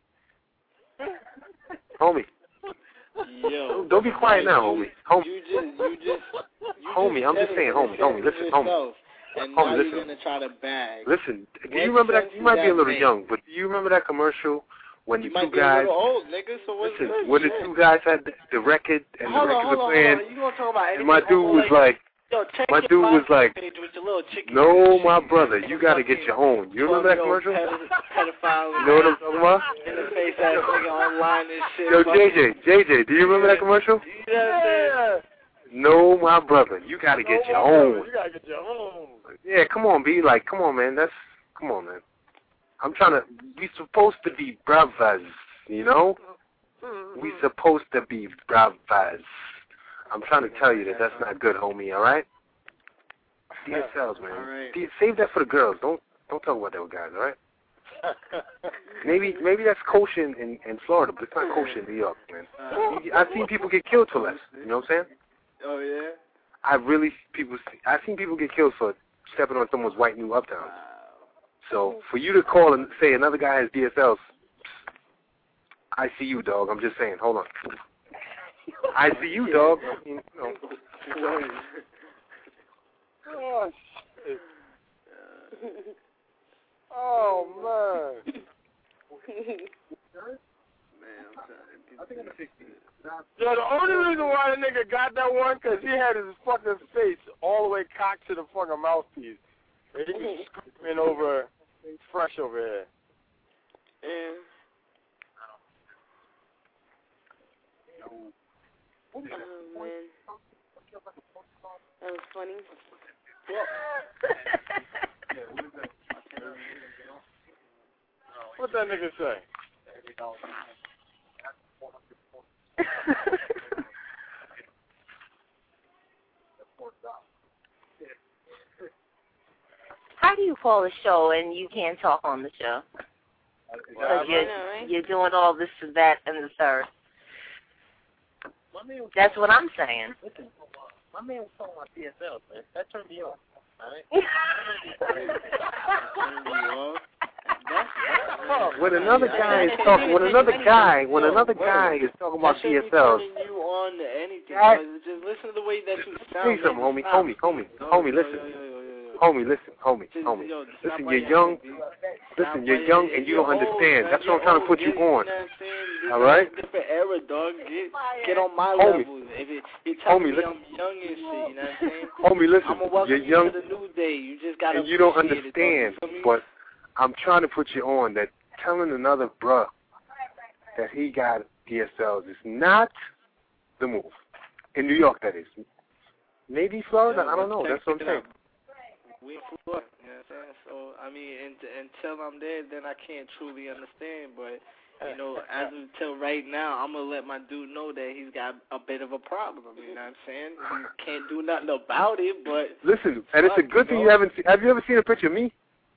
Homie. Yo. Don't be quiet now, homie. Homie. You just, you just, you homie, just I'm just saying, homie, homie, listen, homie. And homie, now listen. you're gonna try to bag. Listen, do What you remember that? sense You might does be a that little make? young, but do you remember that commercial when You the might two be a guys? little old, nigga. So what's Listen, this? when the Shit. two guys had the, the record and hold the on, record hold was on, playing, hold on. You gonna talk about anything? and my dude was like, Yo, check my your dude was like, page with your little chicken no, my brother, you got to get your own. You remember that commercial? Pedophile. You know what I'm talking about? In the face ass nigga online and shit. Yo, J J, J J, do you remember that commercial? Yeah. No, my brother, you got to get No, your my brother, own. You gotta get your own. Yeah, come on, B. Like, come on, man. That's, come on, man. I'm trying to, we supposed to be brothers, you know? We supposed to be brothers. I'm trying to tell you that that's not good, homie, all right? D S Ls, man. Right. D- save that for the girls. Don't don't talk about that with guys, all right? maybe maybe that's kosher in, in, in Florida, but it's not kosher in New York, man. Uh, You- I've seen people get killed for less. You know what I'm saying? Oh yeah. I've really people. I've seen people get killed for stepping on someone's white new uptown. So for you to call and say another guy has D S Ls, I see you, dog. I'm just saying. Hold on. I see you, dog. I mean, you know. Oh, shit. Oh, man. Yo, the only reason why the nigga got that one, because he had his fucking face all the way cocked to the fucking mouthpiece. And he was screaming over, fresh over here. Yeah. Oh, man. That was funny. What that nigga say? How do you call a show and you can't talk on the show? Because you're, you're doing all this and that and the third. That's what I'm saying. Listen, my man was talking about D S Ls, man. That turned me off. All right? When another guy is talking, when another guy, when another guy is talking about D S Ls, you on to anything. That, just listen to the way that you sound. Say something, homie, homie, homie, homie, listen. Homie, listen, homie, homie. Listen, you're young. Listen, you're young and you don't understand. That's what I'm trying to put you on. All right? Different era, dog. Get, get on my homie. level. If it, you're telling homie, me listen. I'm young and shit, you know what I'm saying? Homie, listen. I'm gonna welcome you're young. You to the new day. You just gotta and you don't understand. It, but I'm trying to put you on that telling another bruh that he got D S Ls is not the move. In New York, that is. Maybe Florida, yeah, I don't know. That's what I'm saying. We Florida, you know what I'm saying? So, I mean, and, until I'm there, then I can't truly understand. But, you know, as until right now, I'm going to let my dude know that he's got a bit of a problem, you know what I'm saying? He can't do nothing about it, but... Listen, and it's a good thing you haven't seen. Have you ever seen a picture of me?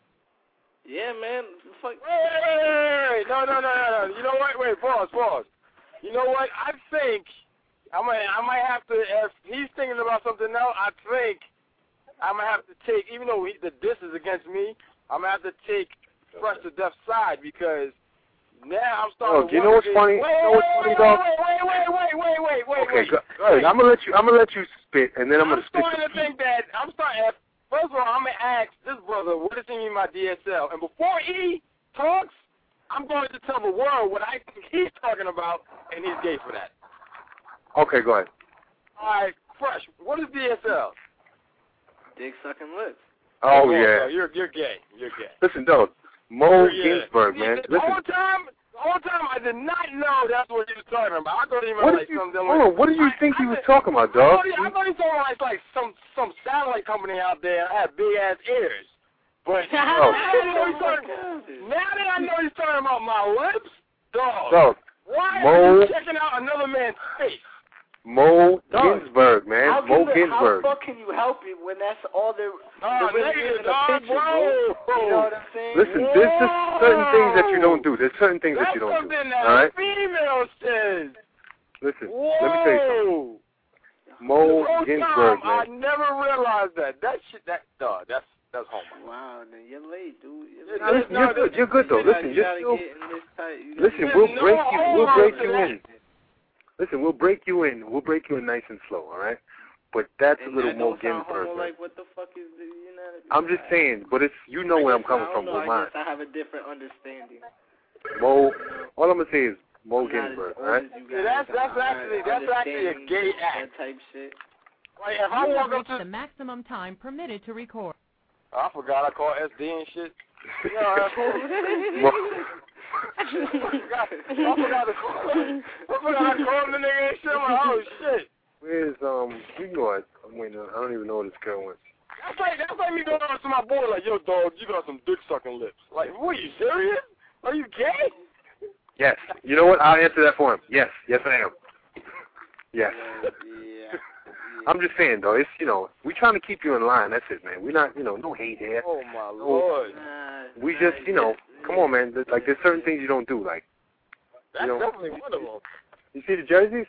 Yeah, man. Fuck. Wait, wait, wait, wait. No, no, no, no, no. You know what? Wait, pause, pause. You know what? I think... I might, I might have to, if he's thinking about something else, I think I'm going to have to take, even though he, the diss is against me, I'm going to have to take Fresh to Death's side because now I'm starting oh, to you know what's funny? Wait, you know what's wait, funny, wait, dog? wait, wait, wait, wait, wait, wait, wait, Okay, wait. go, go ahead. I'm going to let you, I'm going to let you spit, and then I'm going to spit. I'm starting to think that, I'm starting, first of all, I'm going to ask this brother, what does he mean by D S L? And before he talks, I'm going to tell the world what I think he's talking about, and he's gay for that. Okay, go ahead. All right, Fresh, what is D S L? Dick sucking lips. Oh, oh yeah. No, you're you're gay. You're gay. Listen, dog. Mo yeah. Ginsburg, man. The Listen. whole time, the whole time, I did not know that's what he was talking about. I thought he meant What like did you, something. hold on, what did you I, think I, he was I, talking about, I dog? thought he, I thought he was talking like, like some some satellite company out there that had big ass ears. But oh. now, that I know he's talking, now that I know he's talking about my lips, dog. Dog. Why Mo, are you checking out another man's face? Mo Ginsburg, man. How Mo the, Ginsburg. How the fuck can you help it when that's all there Oh, really is in the dog, picture, bro. bro? You know what I'm saying? Listen, Whoa. there's just certain things that you don't do. There's certain things that's that you don't do. That's something that all right? a female says. Listen, Whoa. let me tell you something. Mo Ginsburg, time, I man. never realized that. That shit, that, dog, that's, that's homo. Wow, then you're late, dude. Yeah, You're, Now, listen, no, you're good. You're good, though. you Listen, gotta, you're you still... get in this tight. You Listen, gotta, we'll no break you. We'll break you that. in. Listen, we'll break you in. We'll break you in nice and slow, all right? But that's and a little that Mo don't sound Ginsburg. homo, Man. like, what the fuck is the, you know? I'm just saying, but it's you know I where guess, I'm coming I from don't know, with I mine. guess I have a different understanding. Mo, all I'm gonna say is Mo I'm Ginsburg, not as all right? old as you Yeah, guys. that's, that's I'm actually, not that's actually a understanding gay that act. type shit. Like, if I You walk have up to... reached the maximum time permitted to record. I forgot I called S D and shit. You know, I forgot, I forgot to call I forgot to call the nigga and shit. I'm like, oh, shit. Where's, um, you know what? I'm waiting on, I don't even know what this girl wants. That's like, that's like me going up to my boy like, yo, dog, you got some dick-sucking lips. Like, what, are you serious? Are you gay? Yes. You know what? I'll answer that for him. Yes. Yes, I am. Yes. Yeah, yeah. I'm just saying, though, it's, you know, we're trying to keep you in line. That's it, man. We're not, you know, no hate here. Oh, my Lord. Nah, We nah, just, you know, yeah, come on, man. There's, like, there's certain things you don't do. Like, That's you know, definitely one of them. you see the jerseys?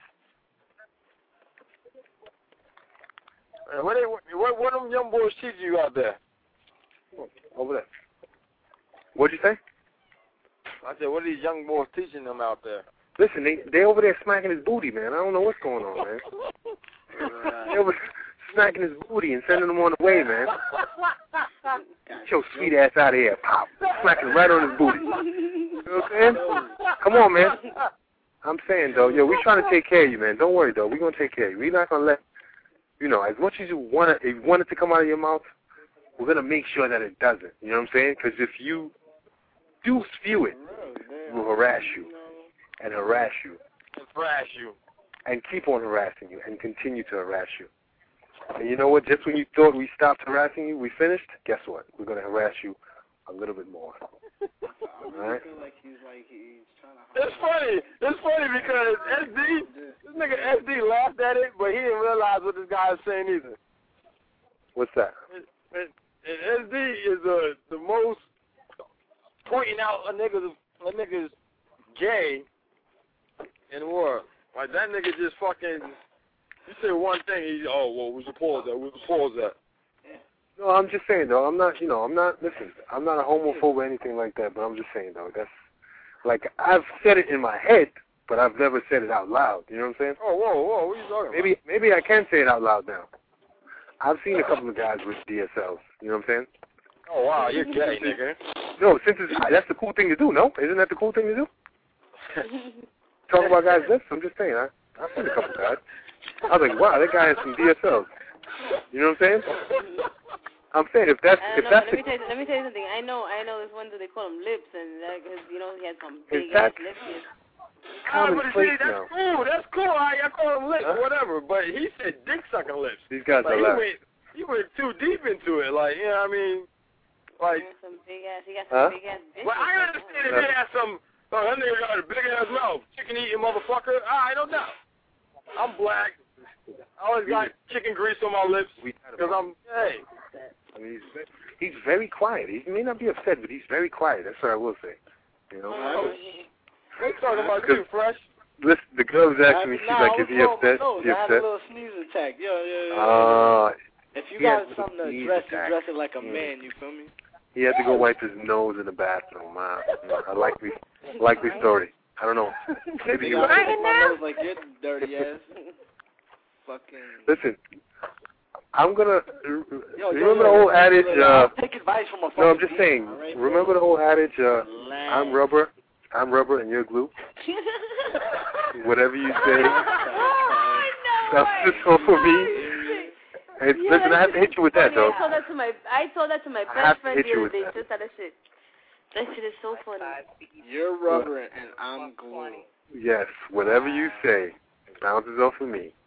Man, what, they, what, what them young boys teach you out there? Over there. What'd you say? I said, what are these young boys teaching them out there? Listen, they they over there smacking his booty, man. I don't know what's going on, man. They over smacking his booty and sending him on the way, man. Get your sweet ass out of here. Pop. Smacking right on his booty. You know what I'm saying? Come on, man. I'm saying, though, yo, we trying to take care of you, man. Don't worry, though. We're going to take care of you. We're not going to let, you know, as much as you want it, if you want it to come out of your mouth, we're going to make sure that it doesn't. You know what I'm saying? Because if you do spew it, we'll harass you and harass you. Harass you. And keep on harassing you and continue to harass you. And you know what? Just when you thought we stopped harassing you, we finished, guess what? We're going to harass you a little bit more. All right? It's funny. It's funny because S D, this nigga S D laughed at it, but he didn't realize what this guy is saying either. What's that? It, it, it, S D is uh, the most pointing out a nigga's a nigga's gay in the world. Like that nigga just fucking. You say one thing, he oh well, we suppose that. We suppose that. No, I'm just saying though. I'm not, you know, I'm not. Listen, I'm not a homophobe or anything like that. But I'm just saying though. That's like I've said it in my head, but I've never said it out loud. You know what I'm saying? Oh, whoa, whoa, what are you talking maybe, about? Maybe I can say it out loud now. I've seen a couple of guys with D S Ls. You know what I'm saying? Oh, wow, you're gay, nigga. No, since it's, that's the cool thing to do, no? Isn't that the cool thing to do? Talk about guys' lips? I'm just saying. I, I've seen a couple of guys. I was like, wow, that guy has some D S Ls. You know what I'm saying? I'm saying if that's if know, that's let me, tell you, let me tell you something. I know, I know. This one that they call him lips, and that because you know he had some big ass lips. Ah, but see, that's cool. That's cool. I, I call him lips, huh? Whatever. But he said dick sucking lips. These guys like, are he went, he went too deep into it. Like, you know what I mean? Like, some big ass. He got some huh? big ass bitches. Well, I understand if he has some. Oh, that nigga got a big ass mouth, chicken eating motherfucker. I don't know. I'm black. I always got chicken grease on my lips because I'm hey. I mean, he's, he's very quiet. He may not be upset, but he's very quiet. That's what I will say. You know. Oh, they talking about you, Fresh. Listen, the girl was asking me, she's nah, like, is he upset? Nose. Is he I had upset? a little sneeze attack. Yeah, yeah, yeah. Uh, if you he got had something to sneeze address, you attack. dress it like a Mm. man. You feel me? He had to go wipe his nose in the bathroom. Uh, I like the like the story. I don't know. Maybe you. I wipe my nose like your dirty ass. Fucking. Listen, I'm gonna yo, remember yo, the whole yo, adage. yo, Uh, take advice from a no, I'm just saying. demon, right, remember the whole adage. Uh, Land. I'm rubber. I'm rubber, and you're glue. Whatever you say. That's just all for me. Hey, Yeah, listen, I have to hit you with that, though. I told that to my, I told that to my I best have to friend hit the you other with day. that. Just that shit. That shit is so funny. You're rubber and I'm glue. Yes, whatever you say bounces off of me.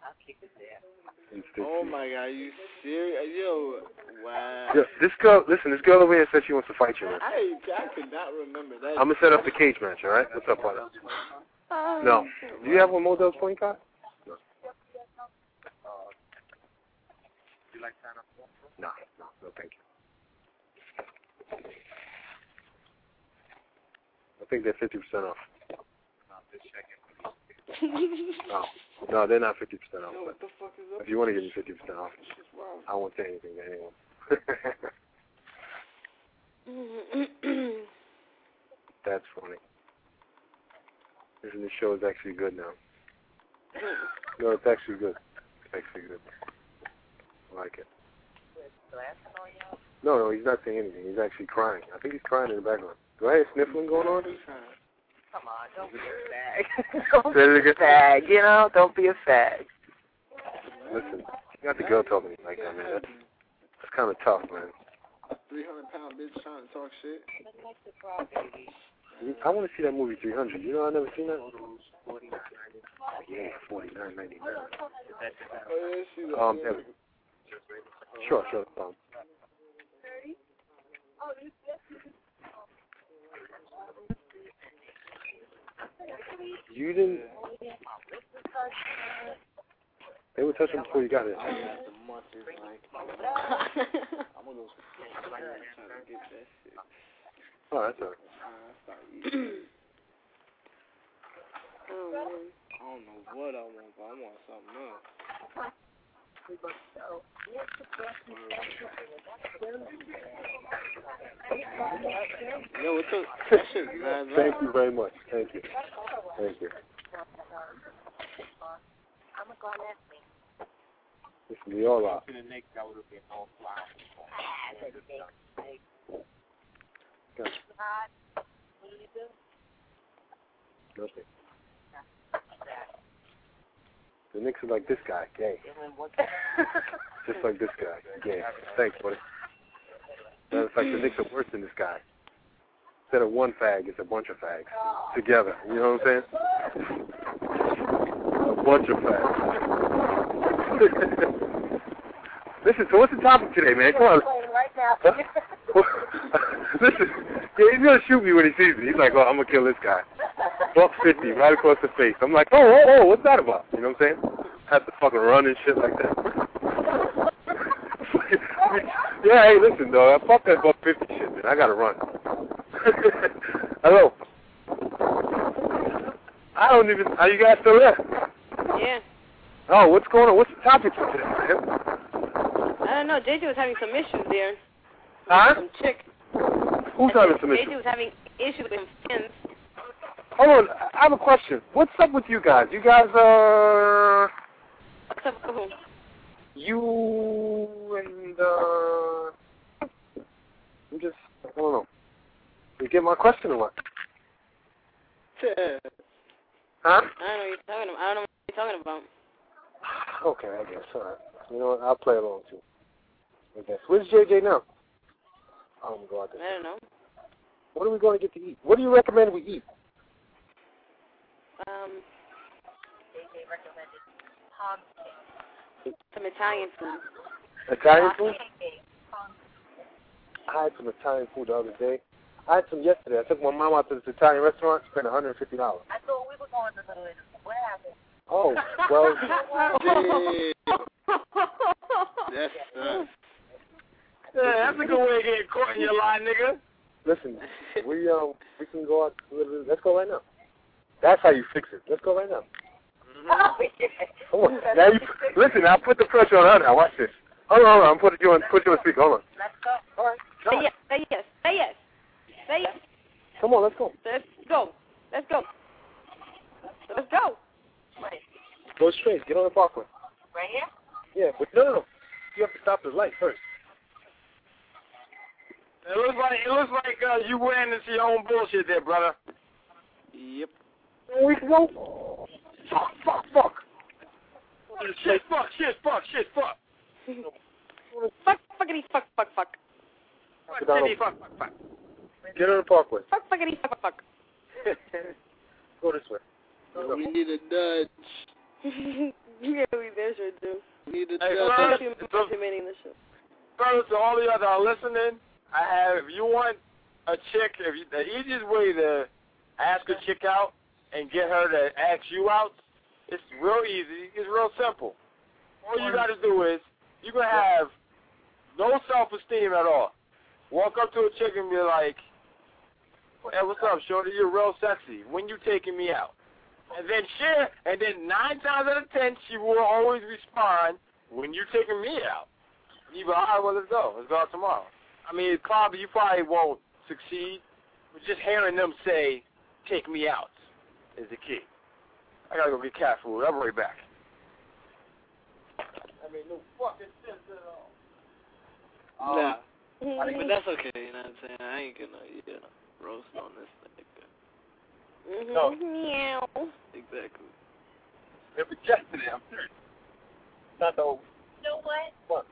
Oh my God, are you serious? Yo, wow. Yo, this girl, listen, this girl over here said she wants to fight you, man. I I could not remember that. I'm gonna set up the cage match, all right? What's up, brother? Oh, No. Do you have a Modell's point card? No. You like sign up? No, no, no, thank you. I think they're fifty percent off. No, no, they're not fifty percent off. Yo, what the fuck is up? If you want to give me fifty percent off, I won't say anything to anyone. That's funny. Listen, this show is actually good now. No, it's actually good. It's actually good. I like it. No, no, he's not saying anything. He's actually crying. I think he's crying in the background. Do I hear sniffling going on? Come on, don't be a fag. Don't be a fag, you know? Don't be a fag. Listen, you got the girl talking like that, man. That's, that's kind of tough, man. three hundred pound bitch trying to talk shit. I want to see that movie three hundred. You know, I've never seen that. Yeah, forty-nine ninety-nine. Oh, yeah, she's Um, Devin. Sure, sure. Um, you didn't. They were touching before you got it. I got the monsters like. I'm gonna go try to get that shit. Oh, that's all right. Oh, man. I don't know what I want, but I want something else. Yo, what's up? That shit, man. Thank you very much. Thank you. Thank you. Listen, we all are. Nothing. The Knicks are like this guy, gay. Just like this guy, gay. Thanks, buddy. Matter of fact, the Knicks are worse than this guy. Instead of one fag, it's a bunch of fags together. You know what I'm saying? A bunch of fags. Listen, so what's the topic today, man? Come on. Listen, yeah, he's gonna shoot me when he sees me. He's like, oh, I'm gonna kill this guy. Buck fifty right across the face. I'm like, oh, oh, oh, what's that about? You know what I'm saying? Have to fucking run and shit like that. Yeah, hey, listen, dog. I fuck that buck fifty shit, man. I gotta run. Hello. I don't even. Are you guys still there? Yeah. Oh, what's going on? What's the topic for today, man? I don't know. J J was having some issues there. Huh? Some chick. Who's having some J J issues? was having issues with friends. hold on. I have a question. What's up with you guys? You guys, uh... What's up with who? You and, uh... I'm just, I don't know. You get my question or what? Yeah. Huh? I don't know what you're talking about. I don't know what you're talking about. Okay, I guess. All right. You know what? I'll play along, too. I guess. Where's J J now? I'm going to go out there. I don't know. What are we going to get to eat? What do you recommend we eat? Um, J J recommended hog steak. Some Italian food. Italian food? I had some Italian food the other day. I had some yesterday. I took my mom out to this Italian restaurant, spent one hundred fifty dollars. I thought we were going to the what happened? Oh, well. That's uh, Yeah, that's a good way of getting caught in your lie, nigga. Listen, we um we can go out. Let's go right now. That's how you fix it. Let's go right now. Mm-hmm. Come on. Now you, listen, I'll put the pressure on her now. Watch this. Hold on, hold on. I'm putting you on, put you on speaker. Hold on. Let's go. All right. Say yes. Say yes. Say yes. Say yes. Come on, let's go. Let's go. Let's go. Let's go. Wait. Go straight. Get on the parkway. Right here? Yeah, but no, no, no. You have to stop the light first. It looks like it looks like uh, you went into your own bullshit there, brother. yep. We can go. Fuck, fuck, fuck. Shit, fuck, shit, fuck, shit, fuck. Fuck, fuckity, fuck, fuck, fuck. Fuck, fuck, fuck, fuck, fuck. Get on the parkway. Fuck, fuckity, fuck, fuck, fuck. Go this way. No, we need a nudge. Yeah, we there sure do. We need a Hey, nudge. Too much remaining the show. Brothers, to all of y'all that are listening, I have, if you want a chick, if you, the easiest way to ask a chick out and get her to ask you out, it's real easy. It's real simple. All you got to do is, you're going to have no self-esteem at all. Walk up to a chick and be like, hey, what's up, shorty? You're real sexy. When you taking me out? And then share, and then nine times out of ten, she will always respond, when you taking me out. You be like, all right, well, let's go. Let's go out tomorrow. I mean, Claude, you probably won't succeed, but just hearing them say, take me out, is the key. I gotta go get cat food. I'll be right back. I mean, no fucking sense at all. Nah. Um, But that's okay, you know what I'm saying? I ain't gonna, you know, roast on this nigga. Mm-hmm. No. Meow. Exactly. They're rejecting it. I'm serious. Not the whole. You know what? What?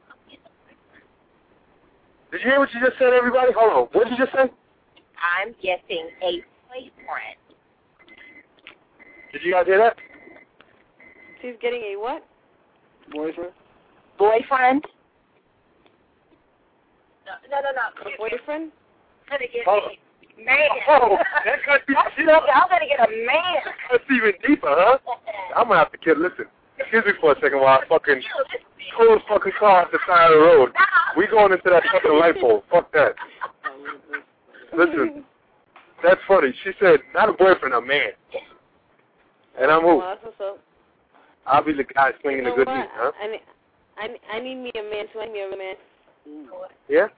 Did you hear what you just said, everybody? Hold on. What did you just say? I'm getting a boyfriend. Did you guys hear that? She's getting a what? Boyfriend? Boyfriend? No, no, no. no. A boyfriend? I'm gonna get Oh. a man. Oh, that could be. I'm gonna get a man. That's even deeper, huh? I'm gonna have to kill. Listen, excuse me for a second while I fucking pull the fucking car off the side of the road. We going into that fucking light pole. Fuck that. Listen, that's funny. She said, not a boyfriend, a man. And I'm who? Well, that's what's up. I'll be the guy swinging You know the good what? meat, huh? I need, I need, I need me a man to make me a man. Yeah?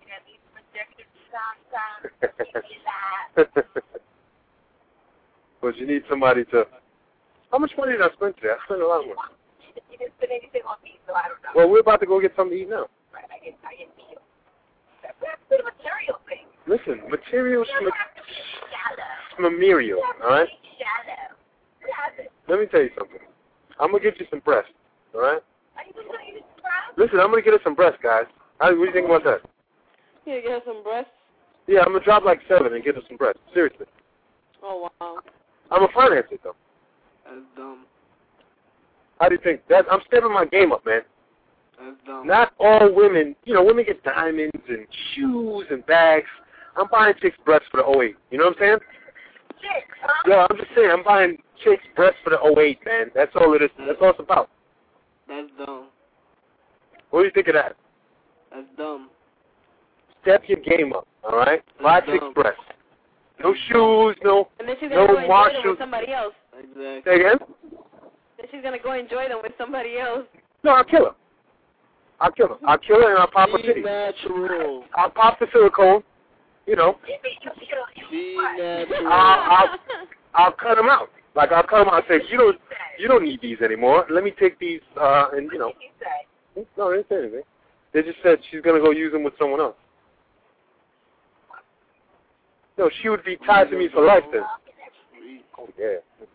But you need somebody to... How much money did I spend today? I spent a lot of money. You didn't spend anything on me, so I don't know. Well, we're about to go get something to eat now. Right, I get, I get meals. That's a material thing. Listen, material You schma- have to be shallow. schmamerial, all right? Shallow. Shallow. Let me tell you something. I'm going to get you some breast, all right? Are you going to eat surprise? Listen, I'm going to get us some breast, guys. How, what do you think about that? You get her some breasts? Yeah, I'm going to drop like seven and get us some breast. Seriously. Oh, wow. I'm going to finance it, though. That's dumb. How do you think? That, I'm stepping my game up, man. That's dumb. Not all women, you know, women get diamonds and shoes and bags. I'm buying chicks' breasts for the oh eight. You know what I'm saying? Chicks, huh? Yeah, I'm just saying, I'm buying chicks' breasts for the oh eight, man. That's all it is. That's all it's about. That's dumb. What do you think of that? That's dumb. Step your game up, all right? Buy chicks' breasts. No shoes, no, And then she's no going to go enjoy them Marshalls. with somebody else. Exactly. Say again? Then she's going to go enjoy them with somebody else. No, I'll kill her. I'll kill her. I'll kill her and I'll pop her Be titty. natural. I'll pop the silicone, you know. Be natural. I'll, I'll, I'll cut them out. Like I'll cut them out and say, you don't, you don't need these anymore. Let me take these, uh, and you know. No, they didn't say anything. They just said she's gonna go use them with someone else. No, she would be tied to me for life then. Oh yeah.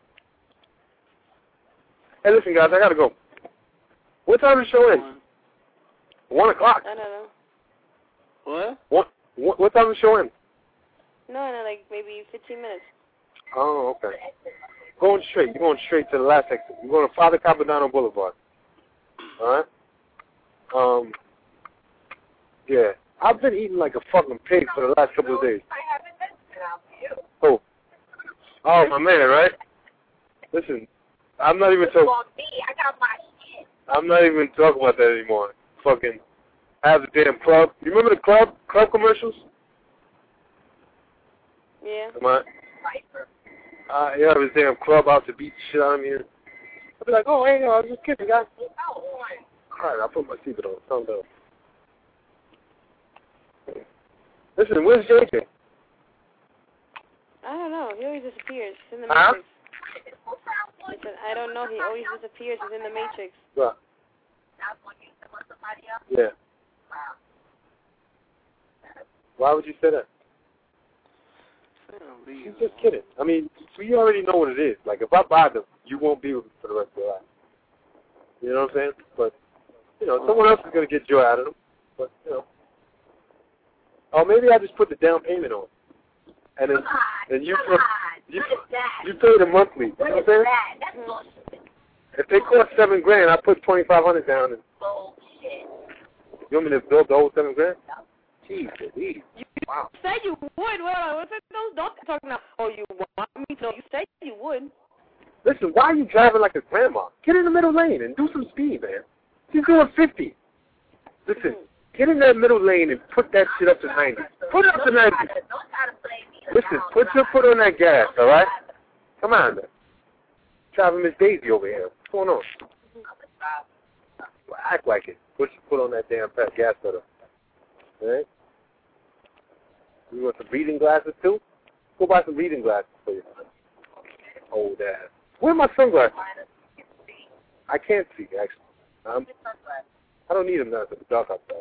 Hey, listen, guys, I gotta go. What time is the show end? One o'clock. I don't know. What? What? What, what time is the show end? No, no, like maybe fifteen minutes. Oh, okay. Going straight. You're going straight to the last exit. You're going to Father Capodanno Boulevard. All right? Um, yeah. I've been eating like a fucking pig for the last couple of days. Oh. Oh, my man, right? Listen, I'm not even talking. I'm not even talking about that anymore. Fucking have the damn club. You remember the club club commercials? Yeah. Come on. Uh, you have his damn club out to beat the shit out of me. I'll be like, oh, hey, I was just kidding, guys. All right, I'll put my seatbelt on. Calm down. Listen, where's J J? I don't know. He always disappears. He's in the Huh? Matrix. I said, I don't know. He always disappears. He's in the Matrix. Right. Yeah. Why would you say that? She's just kidding. I mean, we already know what it is. Like, if I buy them, you won't be with me for the rest of your life. You know what I'm saying? But, you know, someone else is going to get joy out of them. But, you know. Or maybe I just put the down payment on. And then, and you, put, you, you pay the monthly. You know what I'm saying? If they cost seven grand, I put twenty-five hundred down. And, you want me to build the whole seven grand? Jeez, geez. Wow. You said you would. Well, what's it? Don't, don't talk now. Oh, you want me to? You said you would. Listen, why are you driving like a grandma? Get in the middle lane and do some speed, man. She's going fifty. Listen, get in that middle lane and put that shit up to ninety. Put it up to ninety. Listen, put your foot on that gas, all right? Come on, man. Driving Miss Daisy over here. What's going on? Well, act like it. Put your foot on that damn gas pedal. All right? You want some reading glasses, too? Go buy some reading glasses for you. Old ass. Where are my sunglasses? I can't see, actually. Um, I don't need them now. It's dark outside.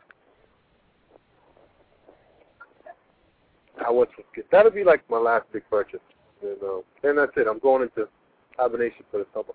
I was That'll be like my last big purchase. And uh, then that's it. I'm going into hibernation for the summer.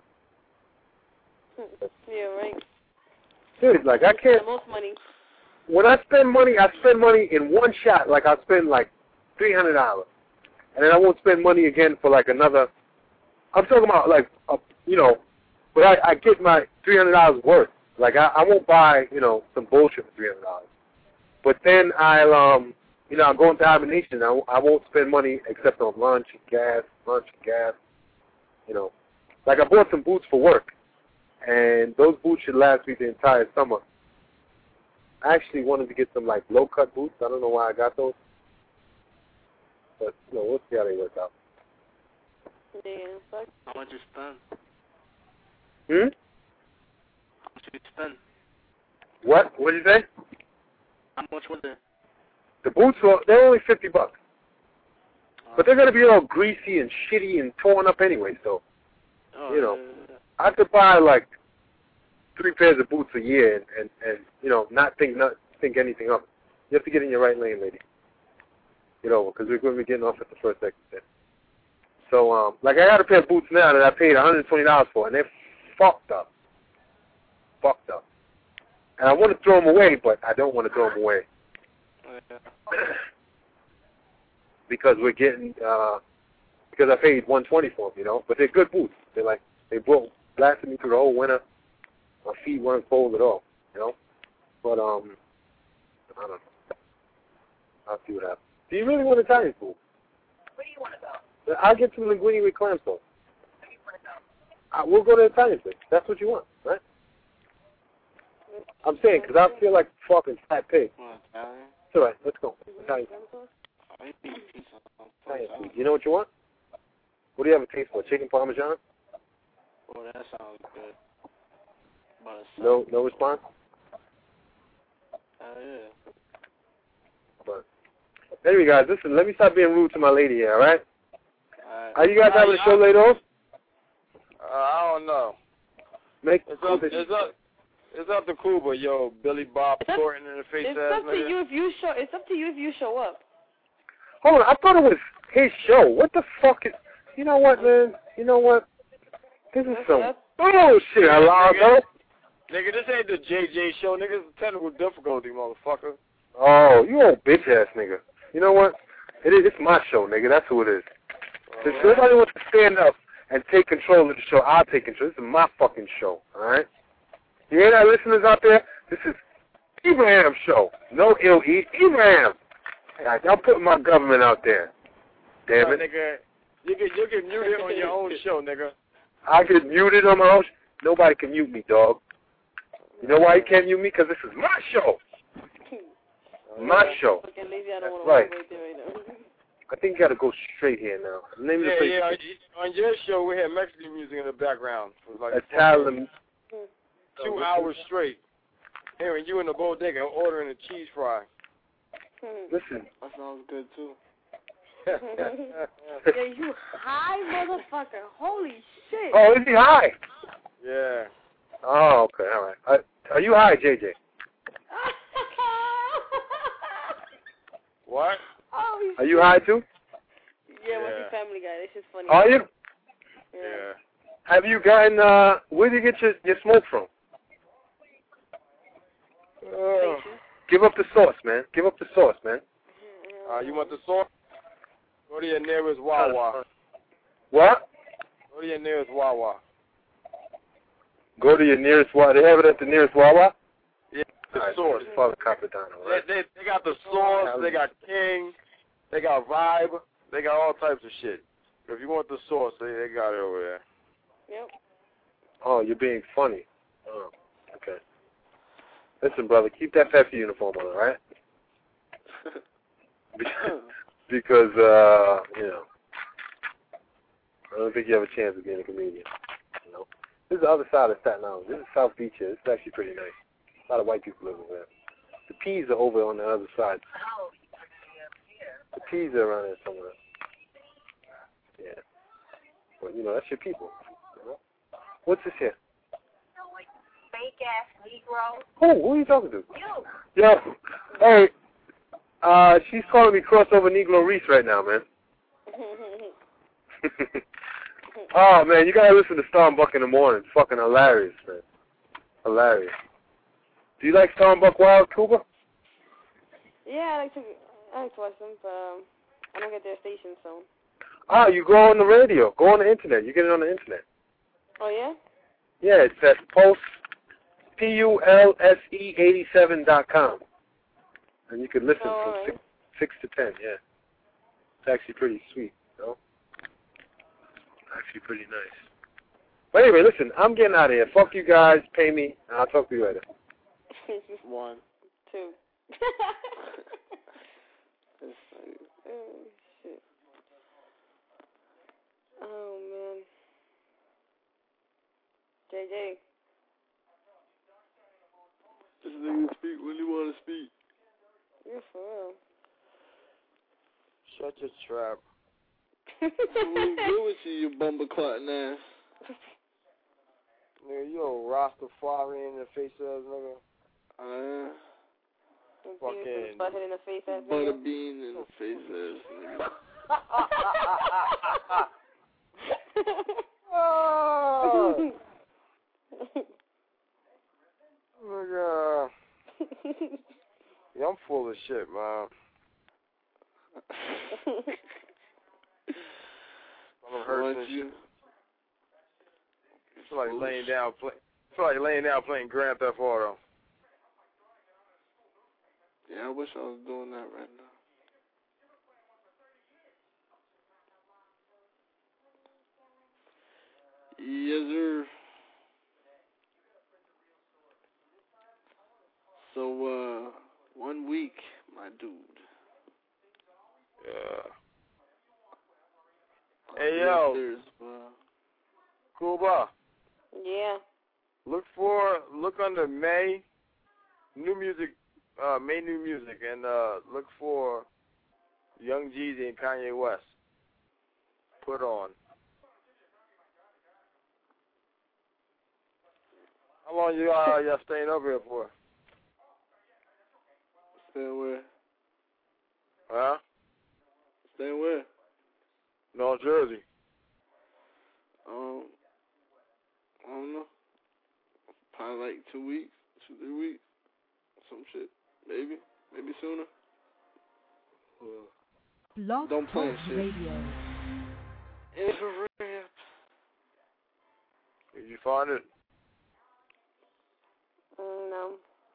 Yeah, right. Dude, like I can't. The most money. When I spend money, I spend money in one shot. Like I'll spend like three hundred dollars, and then I won't spend money again for like another. I'm talking about like a, you know, but I, I get my three hundred dollars worth. Like I, I won't buy you know some bullshit for three hundred dollars. But then I'll um you know I'll go into hibernation. I, I won't spend money except on lunch and gas, lunch and gas. You know, like I bought some boots for work, and those boots should last me the entire summer. I actually wanted to get some like low cut boots. I don't know why I got those, but you know we'll see how they work out. Yeah, fuck. How much you spend? Hmm? How much you spend? What? What did you say? How much was it? The boots are they're only fifty bucks, but they're gonna be all greasy and shitty and torn up anyway. So, oh, you know, yeah. I could buy like three pairs of boots a year and, and, and you know not think not think anything of it. You have to get in your right lane, lady. You know, because we're going to be getting off at the first exit. So, um, like I got a pair of boots now that I paid one hundred twenty dollars for, and they're fucked up. Fucked up. And I want to throw them away, but I don't want to throw them away. Yeah. Because we're getting, uh, because I paid one hundred twenty dollars for them, you know. But they're good boots. They're like, they broke, lasted me through the whole winter. My feet weren't cold at all, you know. But, um, I don't know. I'll see what happens. Do you really want Italian food? Where do you want to go? I'll get some linguine with clam sauce. Where do you want to go? Uh, we'll go to Italian place. That's what you want, right? I'm saying, because I feel like a fucking fat pig. Italian? It's all right. Let's go. Italian food. Italian food. You know what you want? What do you have a taste for? Chicken Parmesan? Oh, that sounds good. But No, no response? Hell yeah. But anyway, guys, listen, let me stop being rude to my lady here, all right? Alright. man. Are you guys having a show later on? Uh, I don't know. Make it's up. It's up. It's up to Cuba, yo. Billy Bob Thornton in the face It's ass up to nigga. you if you show. It's up to you if you show up. Hold on, I thought it was his show. What the fuck is? You know what, man? You know what? This is some bullshit, Alonzo. Nigga, this ain't the J J show, nigga. It's a technical difficulty, motherfucker. Oh, you old bitch ass nigga. You know what? It is. It's my show, nigga. That's who it is. If somebody wants to stand up and take control of the show, I'll take control. This is my fucking show, all right? You hear that, listeners out there? This is Ibrahim's show. No ill eat. Ibrahim. All right, y'all putting my government out there. Damn Uh, it. nigga, you get you get muted on your own show, nigga. I get muted on my own. Sh- Nobody can mute me, dog. You know why you can't mute me? Because this is my show. My show. Okay, maybe I don't That's want to right. wait there right now. I think you got to go straight here now. The name Yeah, of the place. yeah. On, on your show, we had Mexican music in the background. It was like Italian. two hours straight. Hearing you in the bodega ordering a cheese fry. Listen. That sounds good too. Yeah, you high motherfucker. Holy shit. Oh, is he high? Yeah. Oh, okay, all right. Uh, are you high, J J? What? Oh, Are you high too? Yeah, watching Family Guy. That's just funny. Are you? Yeah. Have you gotten, uh, where do you get your, your smoke from? Uh, Give up the sauce, man. Give up the sauce, man. uh, you want the sauce? Go to your nearest Wawa. What? Go to your nearest Wawa. Go to your nearest Wawa. They have it at the nearest Wawa? Yeah, the All sauce. right, Father Capitano, right? They, they, they got the sauce, they got King, they got Vibe, they got all types of shit. If you want the sauce, they, they got it over there. Yep. Oh, you're being funny. Oh, okay. Listen, brother, keep that Pepsi uniform on, all right? Because, uh, you know, I don't think you have a chance of being a comedian. You know, this is the other side of Staten Island. This is South Beach here. This is actually pretty nice. A lot of white people live over there. The P's are over on the other side. The P's are around there somewhere. Yeah. But, you know, that's your people. You know? What's this here? Fake ass Negro. Who? Who are you talking to? You. Yo, hey, uh, she's calling me crossover Negro Reese right now, man. Oh, man, you gotta listen to Starbuck in the morning. It's fucking hilarious, man. Hilarious. Do you like Starbuck Wild, Cuba? Yeah, I like to. I like to watch them, but um, I don't get their station, so. Ah, you go on the radio. Go on the internet. You get it on the internet. Oh yeah. Yeah, it's at Pulse, P U L S E eighty-seven dot com. And you can listen Oh, from all right. six, six to ten, yeah. It's actually pretty sweet, you know? Actually pretty nice. But anyway, listen, I'm getting out of here. Fuck you guys, pay me, and I'll talk to you later. One. Two. That's funny. Oh shit. Oh man. J J. This nigga speak when you want to speak. You're for real. Shut your trap. What's good with you, you bumper clotting ass? Nigga, you a Rastafari in the face ass nigga. Uh, Fucking butthead in the face ass butter nigga. bean in the face ass nigga. Oh. Nigga. Yeah, I'm full of shit, man. I'm hurting and shit. I feel like laying down, play, I feel like laying down playing Grand Theft Auto. Yeah, I wish I was doing that right now. Yes, sir. So, uh, one week, my dude. Yeah. Hey, yo. There's, uh, Cuba. Yeah. Look for, look under May, new music, uh, May new music, and uh, look for Young Jeezy and Kanye West. put on. How long you uh y'all staying over here for? Staying where? Huh? Staying where? North Jersey. Um, I don't know. Probably like two weeks, two, three weeks, some shit. Maybe, maybe sooner. Blog Don't play shit. Radio. Infrared. Did you find it? Mm, no.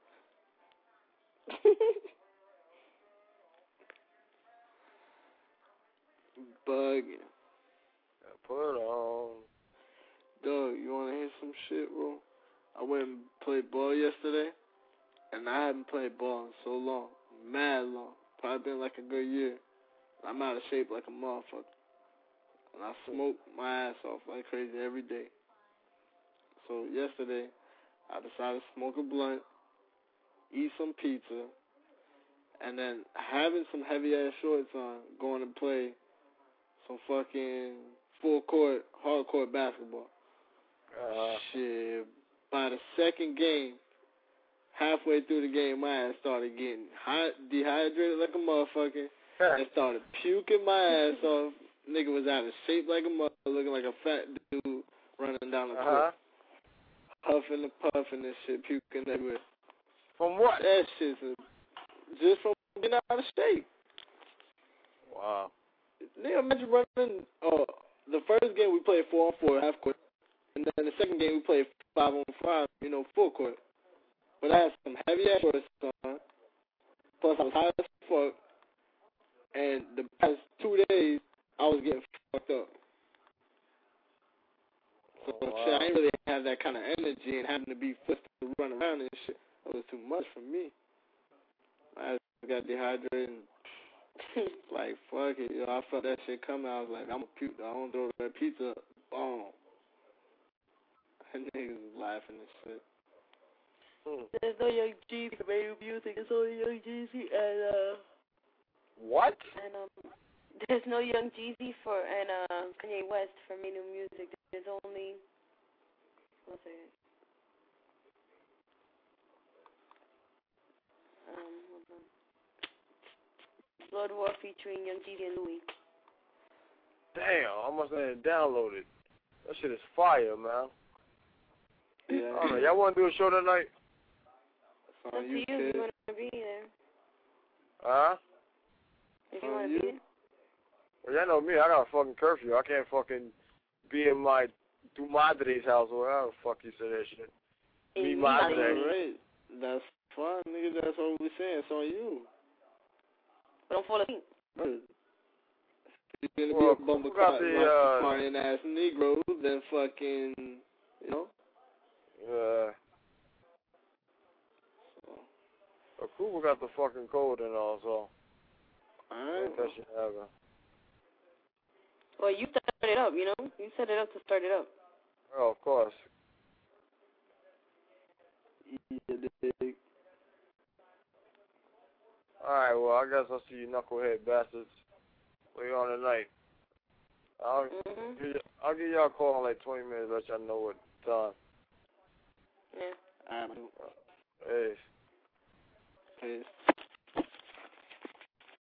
Bugging. Put on. Doug, you wanna hear some shit, bro? I went and played ball yesterday, and I haven't played ball in so long, mad long. Probably been like a good year. I'm out of shape like a motherfucker, and I smoke my ass off like crazy every day. So yesterday, I decided to smoke a blunt, eat some pizza, and then having some heavy ass shorts on, going to play some fucking full court, hard court basketball. Uh, Shit. By the second game, halfway through the game, my ass started getting hot, dehydrated like a motherfucker, and started puking my ass off. Nigga was out of shape like a motherfucker, looking like a fat dude running down the court. uh-huh. Puffing and puffing and shit, puking everywhere. From what? That shit's a, just from getting out of shape. Wow. Nigga, imagine running. Uh, the first game we played four on four, half court, and then the second game we played five on five, you know, full court. But I had some heavy ass shorts on. Plus I was high as fuck, and the past two days I was getting fucked up. So Oh, wow. shit, I didn't really have that kind of energy, and having to be forced to run around and shit, that was too much for me. I got dehydrated. And like, fuck it, yo. I felt that shit coming. I was like, I'm gonna puke. I don't throw that pizza. Boom. And niggas was laughing and shit. There's no Young Jeezy for new music. There's only Young Jeezy and, uh... What? And, um... There's no Young Jeezy for, and, uh, Kanye West for me new music. There's only... One second. Um, hold on. Blood War featuring Young Jeezy and Louis. Damn, I must have downloaded. That shit is fire, man. Yeah. I don't know. Y'all want to do a show tonight? It's Up on to you, you kid. if you want to be there. Huh? If you On want to you. be there. Well, y'all know me. I got a fucking curfew. I can't fucking be in my tu madre's house or whatever the fuck you say that shit. Me In madre. Right. That's fine, nigga. That's what we're saying. It's on you. But don't fall asleep. Right. If you're gonna Well, be a bumper who got clock, the, uh, partying ass Negro, then fucking, you know. Yeah. So, Well, Cooper got the fucking code and all, so. alright. That shit happen. Well, you set it up, you know? You set it up to start it up. Oh, of course. Yeah, dig. Alright, well, I guess I'll see you knucklehead bastards later on tonight. I'll, Mm-hmm. give y- I'll give y'all a call in like twenty minutes, let y'all know what time. Yeah. Alright, Hey. peace.